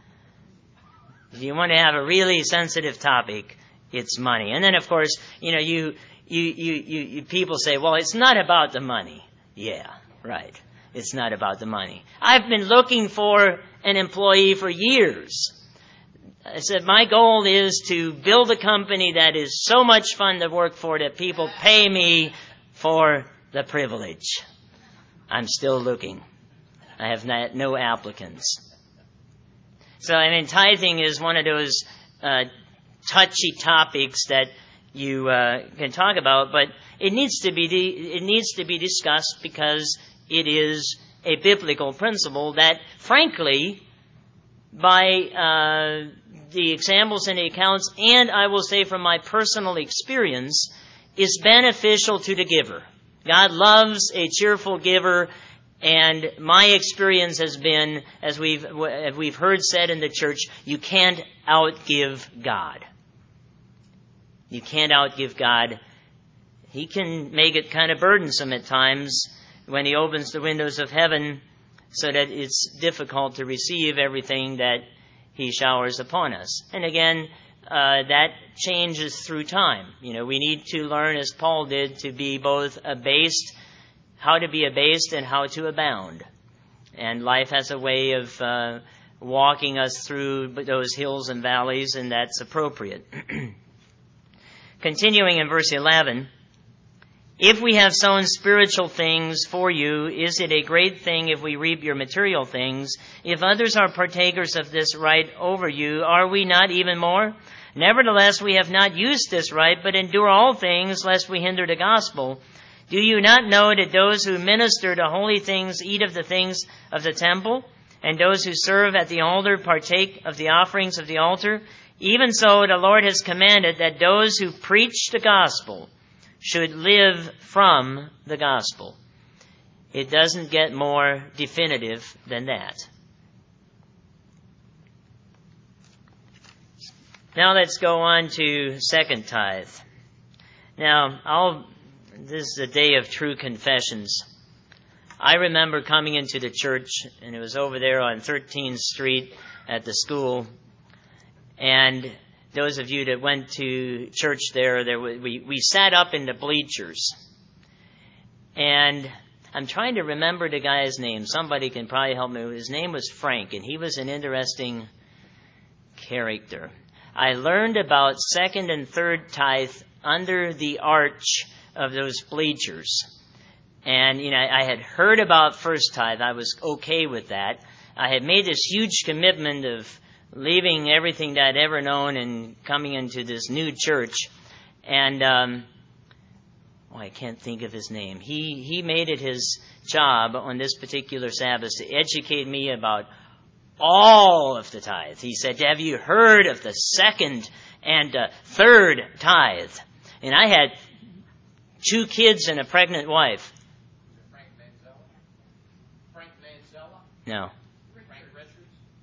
If you want to have a really sensitive topic, it's money. And then, of course, you know, you, you, you, you, you people say, well, it's not about the money. Yeah, right. It's not about the money. I've been looking for an employee for years. I said, my goal is to build a company that is so much fun to work for that people pay me for the privilege. I'm still looking. I have not, no applicants. So, I mean, tithing is one of those uh, touchy topics that you uh, can talk about, but it needs to be de- it needs to be discussed because it is a biblical principle that, frankly, by uh, the examples and the accounts, and I will say from my personal experience, is beneficial to the giver. God loves a cheerful giver, and my experience has been, as we've as we've heard said in the church, you can't outgive God. You can't outgive God. He can make it kind of burdensome at times when He opens the windows of heaven so that it's difficult to receive everything that He showers upon us. And again, uh, that changes through time. You know, we need to learn, as Paul did, to be both abased, how to be abased and how to abound. And life has a way of uh, walking us through those hills and valleys, and that's appropriate. Continuing in verse eleven, if we have sown spiritual things for you, is it a great thing if we reap your material things? If others are partakers of this right over you, are we not even more? Nevertheless, we have not used this right, but endure all things, lest we hinder the gospel. Do you not know that those who minister to holy things eat of the things of the temple, and those who serve at the altar partake of the offerings of the altar? Even so, the Lord has commanded that those who preach the gospel should live from the gospel. It doesn't get more definitive than that. Now let's go on to second tithe. Now, I'll, this is a day of true confessions. I remember coming into the church, and it was over there on thirteenth Street at the school, and those of you that went to church there, there we, we sat up in the bleachers. And I'm trying to remember the guy's name. Somebody can probably help me. His name was Frank, and he was an interesting character. I learned about second and third tithe under the arch of those bleachers. And, you know, I had heard about first tithe. I was okay with that. I had made this huge commitment of leaving everything that I'd ever known and coming into this new church. And, um, oh, I can't think of his name. He, he made it his job on this particular Sabbath to educate me about all of the tithe. He said, have you heard of the second and uh, third tithe? And I had two kids and a pregnant wife. Frank Manzella? Frank Manzella? No. Frank Richards?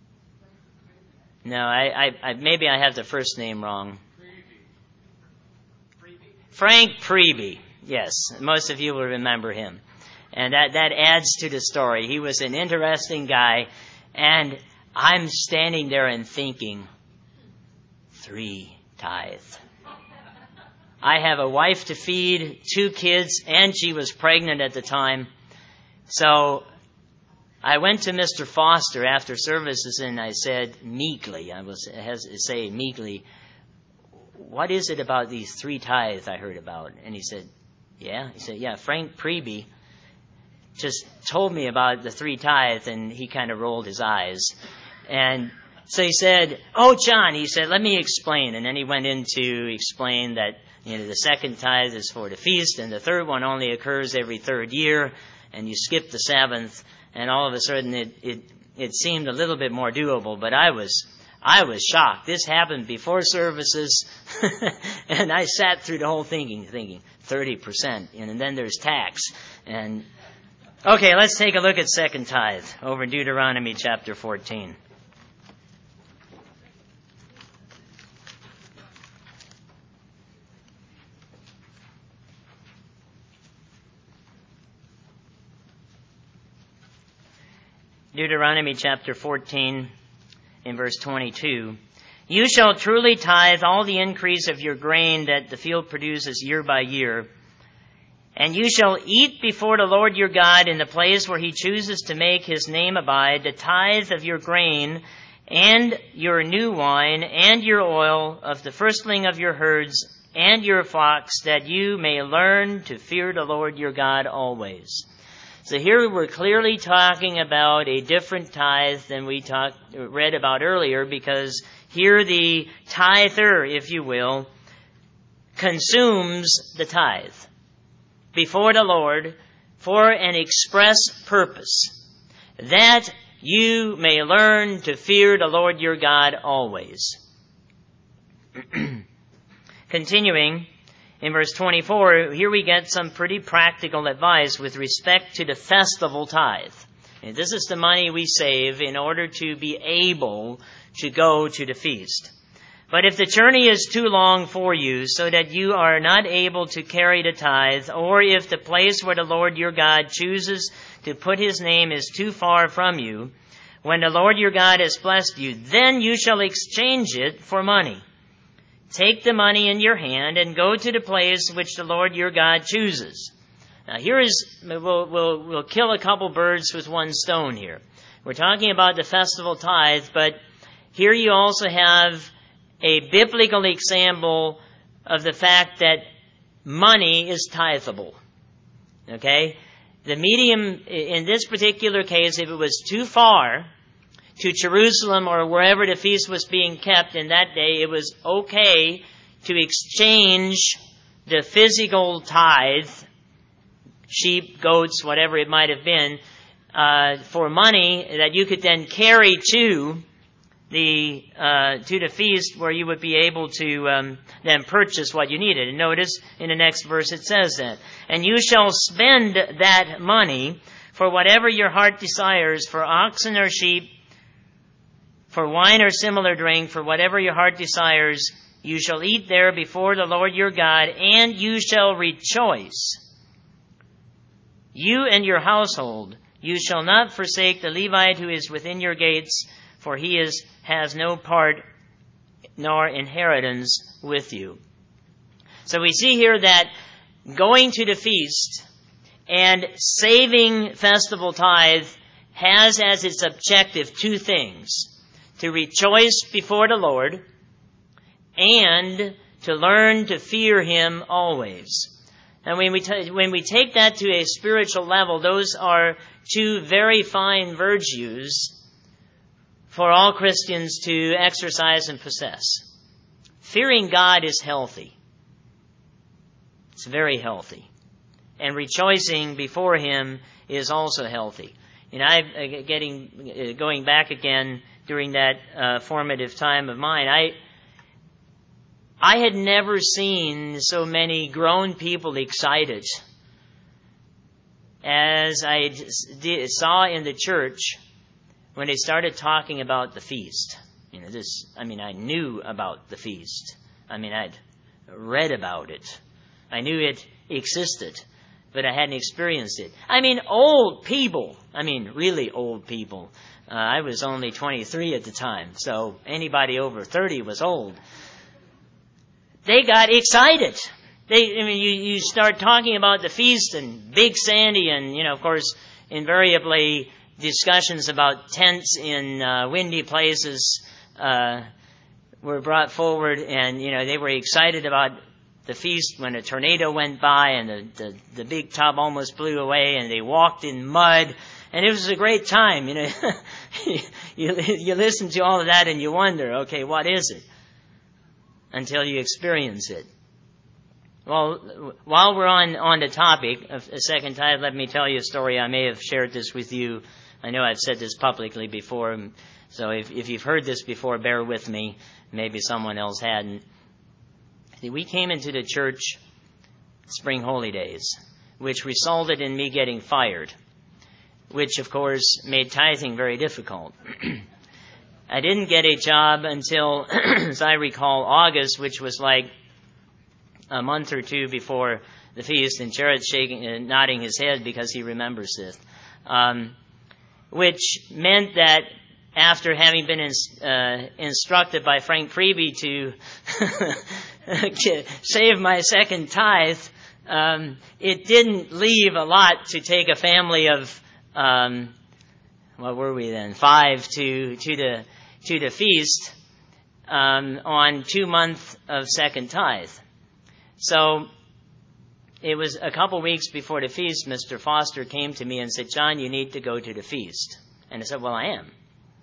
No, I, I, I maybe I have the first name wrong. Preby. Preby. Frank Preby. Yes, most of you will remember him. And that, that adds to the story. He was an interesting guy, and I'm standing there and thinking, three tithe. I have a wife to feed, two kids, and she was pregnant at the time. So I went to Mister Foster after services, and I said meekly, I was say meekly, what is it about these three tithes I heard about? And he said, yeah. He said, yeah, Frank Preby just told me about the three tithes, and he kind of rolled his eyes. And so he said, oh, John, he said, let me explain. And then he went in to explain that, you know, the second tithe is for the feast, and the third one only occurs every third year, and you skip the seventh, and all of a sudden it, it, it seemed a little bit more doable. But I was, I was shocked. This happened before services, and I sat through the whole thinking, thinking thirty percent, and then there's tax. And okay, let's take a look at second tithe over in Deuteronomy chapter fourteen. Deuteronomy chapter fourteen, in verse twenty-two. You shall truly tithe all the increase of your grain that the field produces year by year. And you shall eat before the Lord your God in the place where he chooses to make his name abide, the tithe of your grain and your new wine and your oil of the firstling of your herds and your flocks, that you may learn to fear the Lord your God always. So here we're clearly talking about a different tithe than we talked, read about earlier, because here the tither, if you will, consumes the tithe before the Lord for an express purpose, that you may learn to fear the Lord your God always. Continuing, in verse twenty-four, here we get some pretty practical advice with respect to the festival tithe. And this is the money we save in order to be able to go to the feast. But if the journey is too long for you, so that you are not able to carry the tithe, or if the place where the Lord your God chooses to put his name is too far from you, when the Lord your God has blessed you, then you shall exchange it for money. Take the money in your hand and go to the place which the Lord your God chooses. Now here is, we'll, we'll, we'll kill a couple birds with one stone here. We're talking about the festival tithe, but here you also have a biblical example of the fact that money is tithable. Okay? The medium, in this particular case, if it was too far to Jerusalem or wherever the feast was being kept in that day, it was okay to exchange the physical tithe, sheep, goats, whatever it might have been, uh, for money that you could then carry to the uh, to the feast, where you would be able to um, then purchase what you needed. And notice in the next verse it says that, and you shall spend that money for whatever your heart desires, for oxen or sheep, for wine or similar drink, for whatever your heart desires, you shall eat there before the Lord your God, and you shall rejoice, you and your household. You shall not forsake the Levite who is within your gates, for he is has no part nor inheritance with you. So we see here that going to the feast and saving festival tithe has as its objective two things: to rejoice before the Lord and to learn to fear him always. And when we t- when we take that to a spiritual level, those are two very fine virtues for all Christians to exercise and possess. Fearing God is healthy. It's very healthy. And rejoicing before him is also healthy. You know, I getting going back again during that uh, formative time of mine, I I had never seen so many grown people excited as I saw in the church when they started talking about the feast. You know, this, I mean, I knew about the feast. I mean, I'd read about it. I knew it existed, but I hadn't experienced it. I mean, old people. I mean, really old people. Uh, I was only twenty-three at the time, so anybody over thirty was old. They got excited. They, I mean, you, you start talking about the feast and Big Sandy and, you know, of course, invariably discussions about tents in uh, windy places uh, were brought forward, and, you know, they were excited about the feast when a tornado went by and the, the, the big tub almost blew away, and they walked in mud, and it was a great time. You know, you, you listen to all of that and you wonder, okay, what is it? Until you experience it. Well, while we're on, on the topic of a second tithe, let me tell you a story. I may have shared this with you. I know I've said this publicly before, so if, if you've heard this before, bear with me. Maybe someone else hadn't. We came into the church spring holy days, which resulted in me getting fired, which, of course, made tithing very difficult. I didn't get a job until, as I recall, August, which was like a month or two before the feast, and Jared's shaking, uh, nodding his head because he remembers this, um, which meant that after having been ins- uh, instructed by Frank Priebe to save my second tithe, um, it didn't leave a lot to take a family of, um, what were we then, five to to the to the feast um, on two months of second tithe. So it was a couple weeks before the feast, Mister Foster came to me and said, "John, you need to go to the feast." And I said, "Well, I am.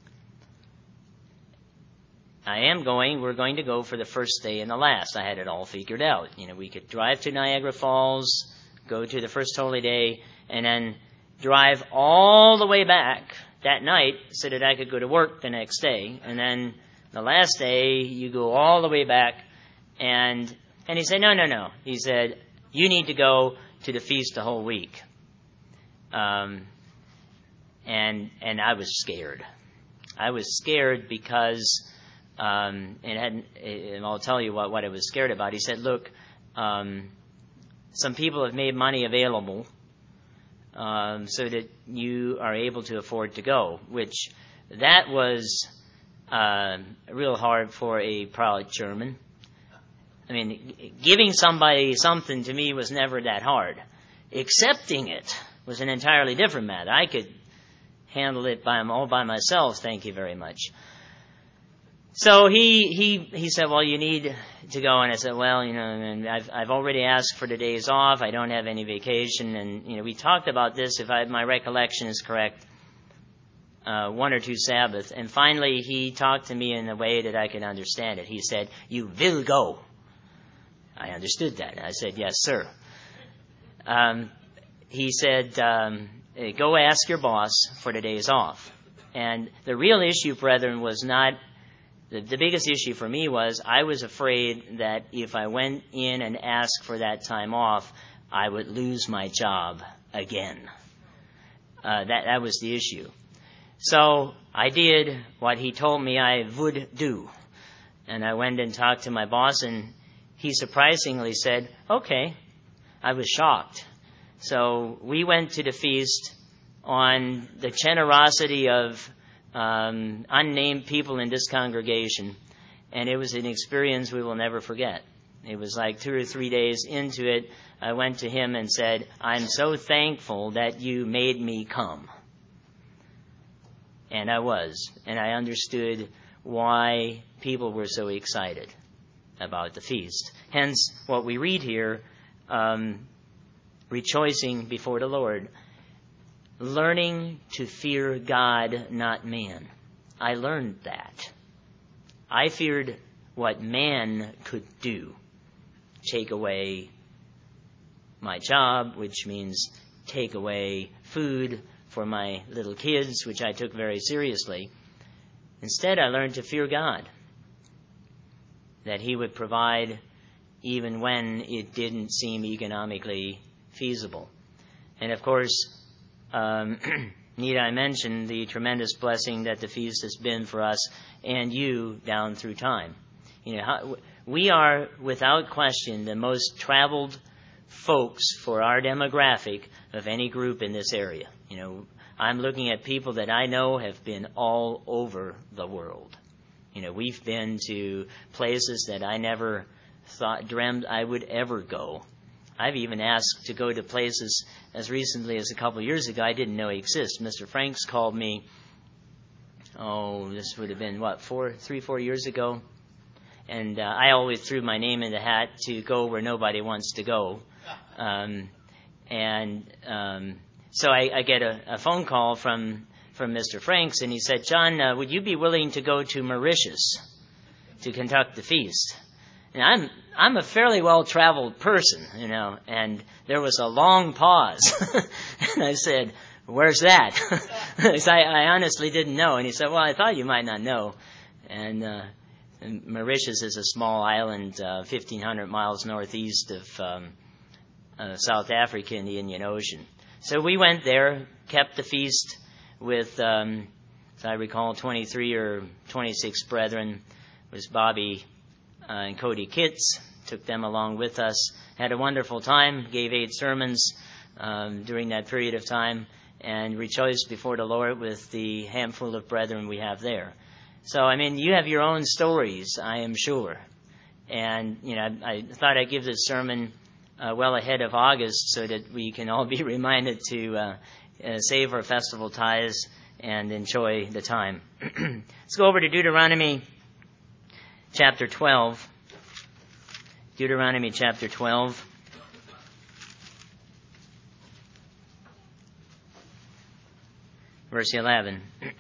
I am going. We're going to go for the first day and the last." I had it all figured out. You know, we could drive to Niagara Falls, go to the first holy day, and then drive all the way back that night so that I could go to work the next day. And then the last day, you go all the way back. And and he said, no, no, no. He said, you need to go to the feast the whole week. Um, and and I was scared. I was scared because, um, and, hadn't, and I'll tell you what, what I was scared about. He said, look, um, some people have made money available um, so that you are able to afford to go, which that was uh, real hard for a proud German. I mean, giving somebody something to me was never that hard. Accepting it was an entirely different matter. I could handle it by all by myself, thank you very much. So he he he said, well, you need to go. And I said, well, you know, and I've I've already asked for the days off. I don't have any vacation. And, you know, we talked about this, if I, my recollection is correct, uh, one or two Sabbaths. And finally, he talked to me in a way that I could understand it. He said, you will go. I understood that. I said, yes, sir. Um, he said, um, go ask your boss for the days off. And the real issue, brethren, was not, the, the biggest issue for me was I was afraid that if I went in and asked for that time off, I would lose my job again. Uh, that, that was the issue. So I did what he told me I would do. And I went and talked to my boss, and he surprisingly said, okay. I was shocked. So we went to the feast on the generosity of um, unnamed people in this congregation, and it was an experience we will never forget. It was like two or three days into it, I went to him and said, I'm so thankful that you made me come. And I was, and I understood why people were so excited about the feast. Hence, what we read here, um, rejoicing before the Lord, learning to fear God, not man. I learned that. I feared what man could do. Take away my job, which means take away food for my little kids, which I took very seriously. Instead, I learned to fear God, that He would provide even when it didn't seem economically feasible. And of course, um, need I mention the tremendous blessing that the feast has been for us and you down through time. You know, how, we are without question the most traveled folks for our demographic of any group in this area. You know, I'm looking at people that I know have been all over the world. You know, we've been to places that I never thought, dreamed I would ever go. I've even asked to go to places as recently as a couple of years ago I didn't know exist. Mister Franks called me, oh, this would have been, what, four, three, four years ago? and uh, I always threw my name in the hat to go where nobody wants to go. Um, and um, so I, I get a, a phone call from, from Mister Franks, and he said, John, uh, would you be willing to go to Mauritius to conduct the feast? And I'm I'm a fairly well-traveled person, you know, and there was a long pause. And I said, where's that? Because I, I honestly didn't know. And he said, well, I thought you might not know. And, uh, and Mauritius is a small island uh, fifteen hundred miles northeast of um, uh, South Africa in the Indian Ocean. So we went there, kept the feast with, um, as I recall, twenty-three or twenty-six brethren. It was Bobby Uh, and Cody Kitts, took them along with us, had a wonderful time, gave eight sermons um, during that period of time, and rejoiced before the Lord with the handful of brethren we have there. So, I mean, you have your own stories, I am sure. And, you know, I, I thought I'd give this sermon uh, well ahead of August so that we can all be reminded to uh, uh, save our festival tithes and enjoy the time. Let's go over to Deuteronomy Chapter twelve, Deuteronomy chapter twelve, verse eleven.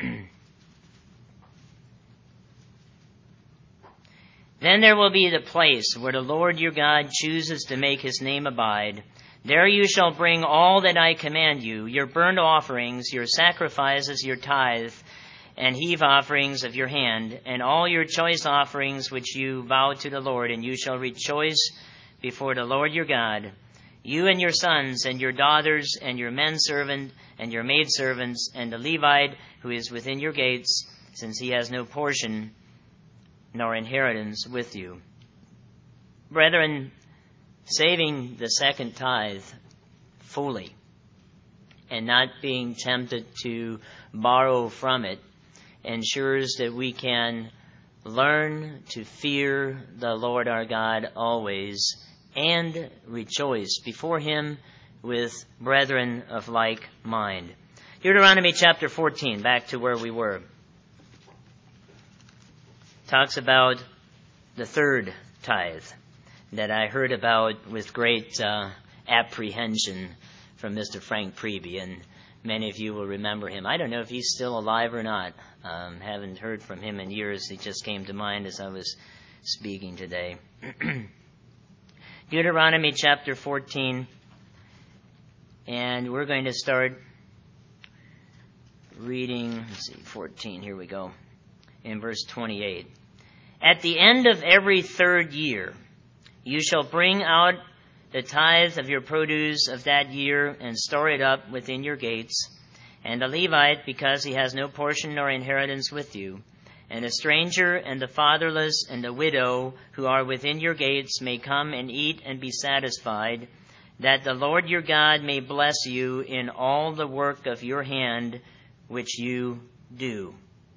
Then there will be the place where the Lord your God chooses to make his name abide. There you shall bring all that I command you, your burnt offerings, your sacrifices, your tithe, and heave offerings of your hand, and all your choice offerings which you vow to the Lord, and you shall rejoice before the Lord your God, you and your sons, and your daughters, and your menservant, and your maidservants, and the Levite who is within your gates, since he has no portion nor inheritance with you. Brethren, saving the second tithe fully, and not being tempted to borrow from it, ensures that we can learn to fear the Lord our God always and rejoice before him with brethren of like mind. Deuteronomy chapter fourteen, back to where we were, talks about the third tithe that I heard about with great uh, apprehension from Mister Frank Preby, and many of you will remember him. I don't know if he's still alive or not. Um, haven't heard from him in years. He just came to mind as I was speaking today. Deuteronomy chapter fourteen, and we're going to start reading, let's see, fourteen, here we go, in verse twenty-eight. At the end of every third year, you shall bring out the tithe of your produce of that year and store it up within your gates. And the Levite, because he has no portion nor inheritance with you, and a stranger and the fatherless and the widow who are within your gates may come and eat and be satisfied, that the Lord your God may bless you in all the work of your hand which you do.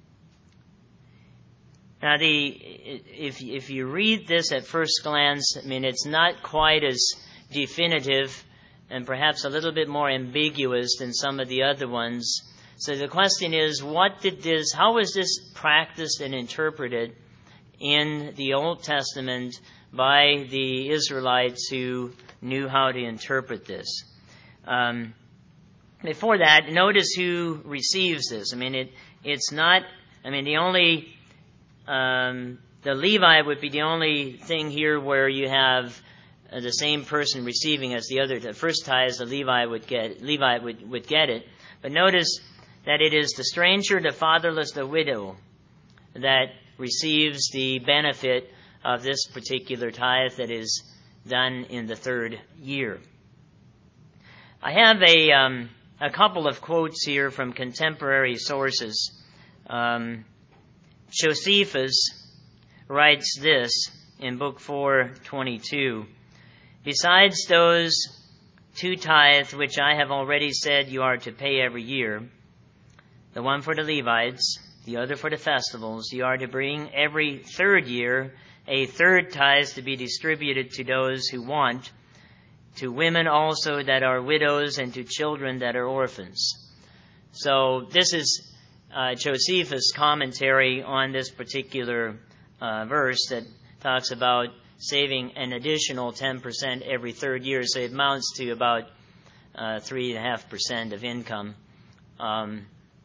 Now, the if if you read this at first glance, I mean, it's not quite as definitive and perhaps a little bit more ambiguous than some of the other ones. So the question is, what did this, how was this practiced and interpreted in the Old Testament by the Israelites who knew how to interpret this? Um, before that, notice who receives this. I mean, it it's not, I mean, the only, um, the Levite would be the only thing here where you have Uh, the same person receiving as the other. The first tithe, the Levi would get, Levite would, would get it. But notice that it is the stranger, the fatherless, the widow that receives the benefit of this particular tithe that is done in the third year. I have a um, a couple of quotes here from contemporary sources. Um, Josephus writes this in Book four twenty-two. Besides those two tithes which I have already said you are to pay every year, the one for the Levites, the other for the festivals, you are to bring every third year a third tithe to be distributed to those who want, to women also that are widows, and to children that are orphans. So this is uh, Josephus' commentary on this particular uh, verse that talks about saving an additional ten percent every third year, so it amounts to about uh, three point five percent of income. Um,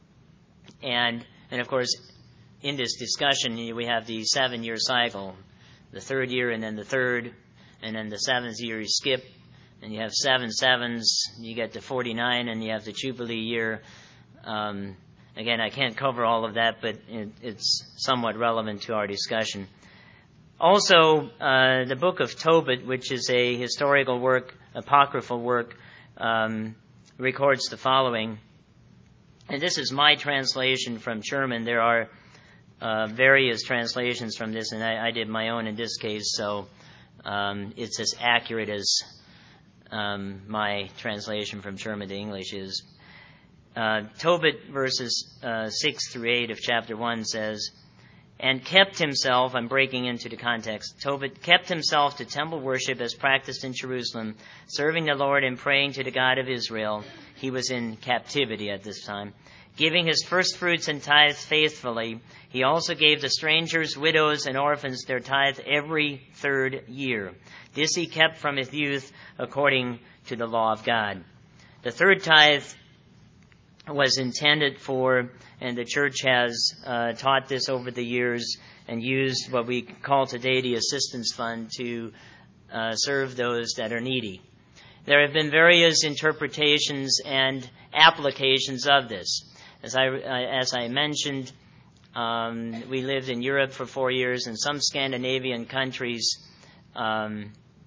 and, and, of course, in this discussion, we have the seven-year cycle, the third year and then the third, and then the seventh year you skip, and you have seven sevens, you get to forty-nine, and you have the Jubilee year. Um, again, I can't cover all of that, but it, it's somewhat relevant to our discussion. Also, uh, the book of Tobit, which is a historical work, apocryphal work, um, records the following. And this is my translation from German. There are uh, various translations from this, and I, I did my own in this case, so um, it's as accurate as um, my translation from German to English is. Uh, Tobit verses uh, six through eight of chapter one says, and kept himself, I'm breaking into the context, Tobit kept himself to temple worship as practiced in Jerusalem, serving the Lord and praying to the God of Israel. He was in captivity at this time. Giving his first fruits and tithes faithfully, he also gave the strangers, widows, and orphans their tithe every third year. This he kept from his youth according to the law of God. The third tithe was intended for, and the church has uh, taught this over the years and used what we call today the assistance fund to uh, serve those that are needy. There have been various interpretations and applications of this. As I, as I mentioned, um, we lived in Europe for four years, and some Scandinavian countries um,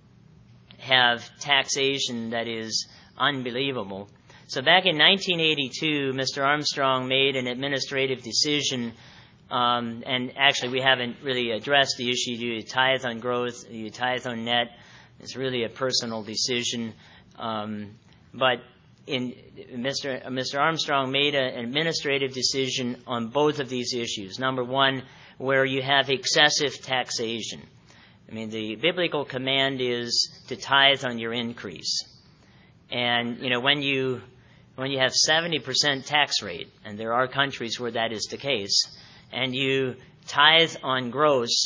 have taxation that is unbelievable. So back in nineteen eighty-two, Mister Armstrong made an administrative decision, um, and actually we haven't really addressed the issue. Do you tithe on growth? Do you tithe on net? It's really a personal decision. Um, but in Mister Mister Armstrong made a, an administrative decision on both of these issues. Number one, where you have excessive taxation. I mean, the biblical command is to tithe on your increase. And, you know, when you when you have seventy percent tax rate, and there are countries where that is the case, and you tithe on gross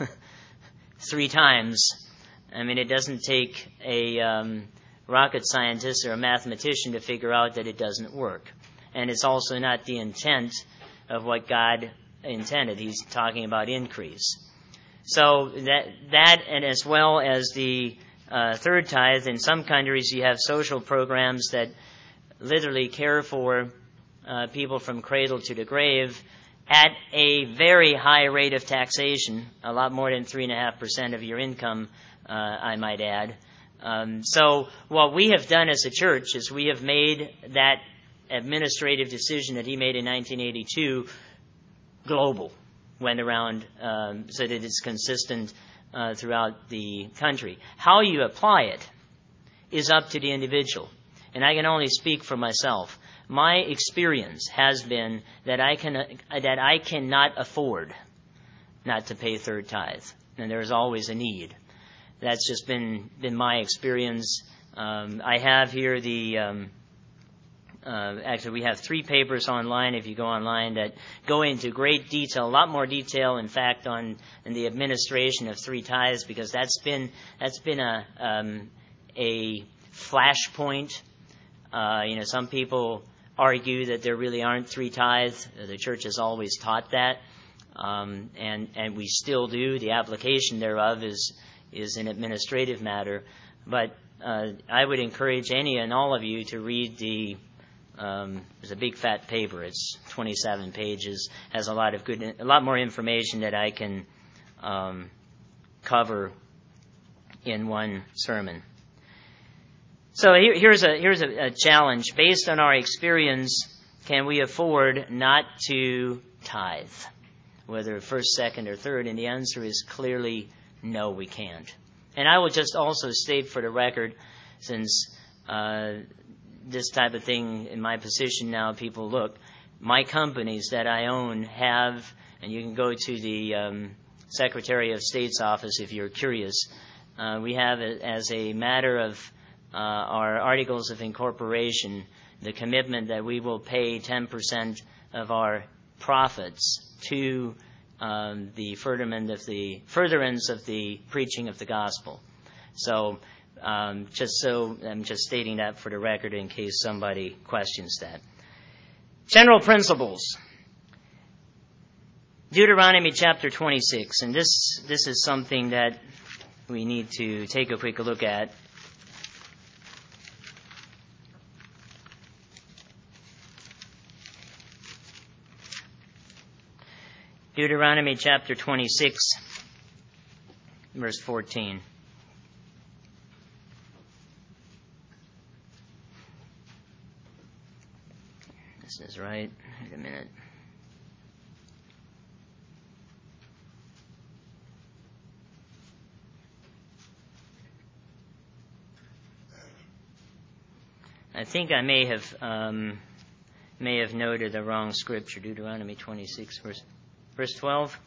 three times, I mean, it doesn't take a um, rocket scientist or a mathematician to figure out that it doesn't work. And it's also not the intent of what God intended. He's talking about increase. So that that and as well as the uh, third tithe, in some countries you have social programs that literally care for uh, people from cradle to the grave at a very high rate of taxation, a lot more than three point five percent of your income, uh, I might add. Um, so what we have done as a church is we have made that administrative decision that he made in nineteen eighty-two global, went around um, so that it's consistent uh, throughout the country. How you apply it is up to the individual. And I can only speak for myself. My experience has been that I can uh, that I cannot afford not to pay third tithe, and there is always a need. That's just been been my experience. Um, I have here the um, uh, actually we have three papers online. If you go online, that go into great detail, a lot more detail, in fact, on in the administration of three tithes, because that's been that's been a um, a flashpoint. Uh, you know, some people argue that there really aren't three tithes. The church has always taught that, um, and and we still do. The application thereof is is an administrative matter. But uh, I would encourage any and all of you to read the. Um, there's a big fat paper. It's twenty-seven pages. Has a lot of good, a lot more information that I can um, cover in one sermon. So here, here's a here's a, a challenge. Based on our experience, can we afford not to tithe, whether first, second, or third? And the answer is clearly no, we can't. And I will just also state for the record, since uh, this type of thing in my position now, people look, my companies that I own have, and you can go to the um, Secretary of State's office if you're curious. Uh, we have, a, as a matter of Uh, our articles of incorporation, the commitment that we will pay ten percent of our profits to um, the furtherance of the furtherance of the preaching of the gospel. So, um, just so I'm just stating that for the record in case somebody questions that. General principles. Deuteronomy chapter twenty-six, and this this is something that we need to take a quick look at. Deuteronomy chapter twenty-six, verse fourteen. This is right. Wait a minute. I think I may have um, may have noted the wrong scripture. Deuteronomy twenty-six, verse verse twelve.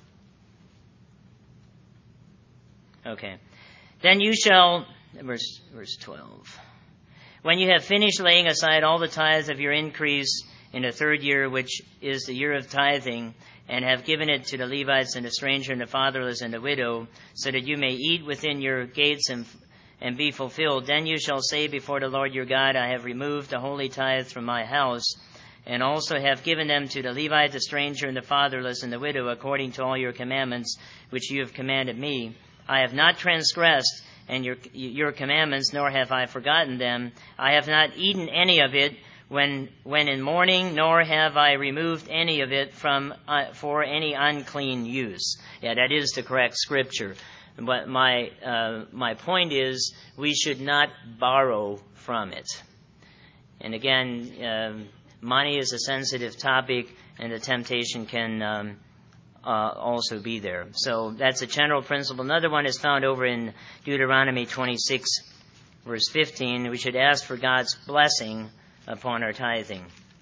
Okay. Then you shall, verse verse twelve. When you have finished laying aside all the tithes of your increase in the third year, which is the year of tithing, and have given it to the Levites and the stranger and the fatherless and the widow, so that you may eat within your gates and and be fulfilled, then you shall say before the Lord your God, I have removed the holy tithe from my house, and also have given them to the Levite, the stranger, and the fatherless, and the widow, according to all your commandments, which you have commanded me. I have not transgressed and your your commandments, nor have I forgotten them. I have not eaten any of it when when in mourning, nor have I removed any of it from uh, for any unclean use. Yeah, that is the correct scripture. But my uh, my point is, we should not borrow from it. And again, uh, money is a sensitive topic, and the temptation can um, uh, also be there. So that's a general principle. Another one is found over in Deuteronomy twenty-six, verse fifteen. We should ask for God's blessing upon our tithing.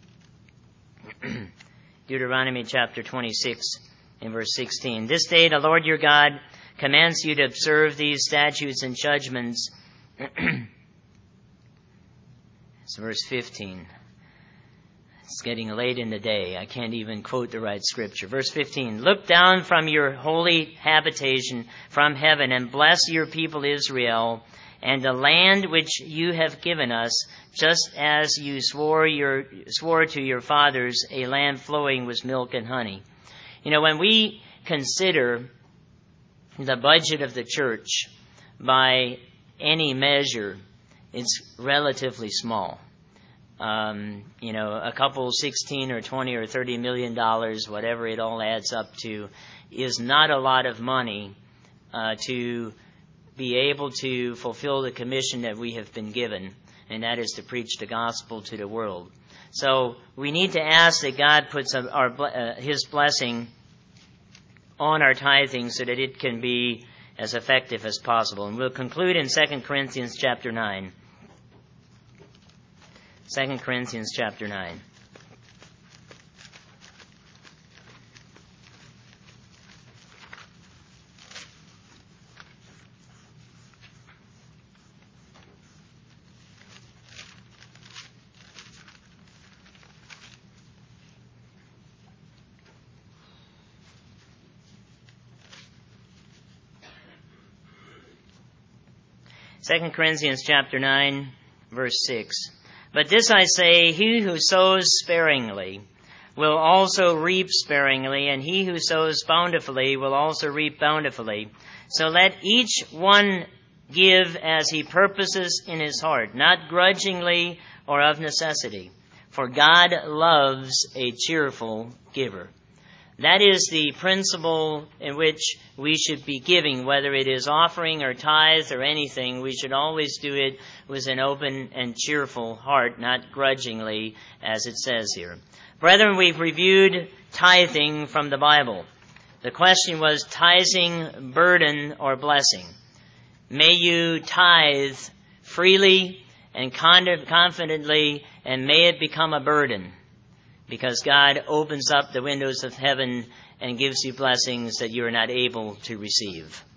Deuteronomy chapter twenty-six, in verse sixteen. This day the Lord your God commands you to observe these statutes and judgments. It's verse fifteen. It's getting late in the day. I can't even quote the right scripture. Verse fifteen. Look down from your holy habitation from heaven and bless your people Israel and the land which you have given us, just as you swore your swore to your fathers, a land flowing with milk and honey. You know, when we consider the budget of the church by any measure, it's relatively small. Um, you know, a couple sixteen or twenty or thirty million dollars, whatever it all adds up to, is not a lot of money uh, to be able to fulfill the commission that we have been given, and that is to preach the gospel to the world. So we need to ask that God puts our, uh, His blessing on our tithing so that it can be as effective as possible. And we'll conclude in Second Corinthians chapter nine. Second Corinthians chapter nine. Second Corinthians chapter nine, verse six. But this I say, he who sows sparingly will also reap sparingly, and he who sows bountifully will also reap bountifully. So let each one give as he purposes in his heart, not grudgingly or of necessity, for God loves a cheerful giver. That is the principle in which we should be giving, whether it is offering or tithe or anything. We should always do it with an open and cheerful heart, not grudgingly, as it says here. Brethren, we've reviewed tithing from the Bible. The question was tithing, burden, or blessing. May you tithe freely and confidently, and may it become a burden, because God opens up the windows of heaven and gives you blessings that you are not able to receive.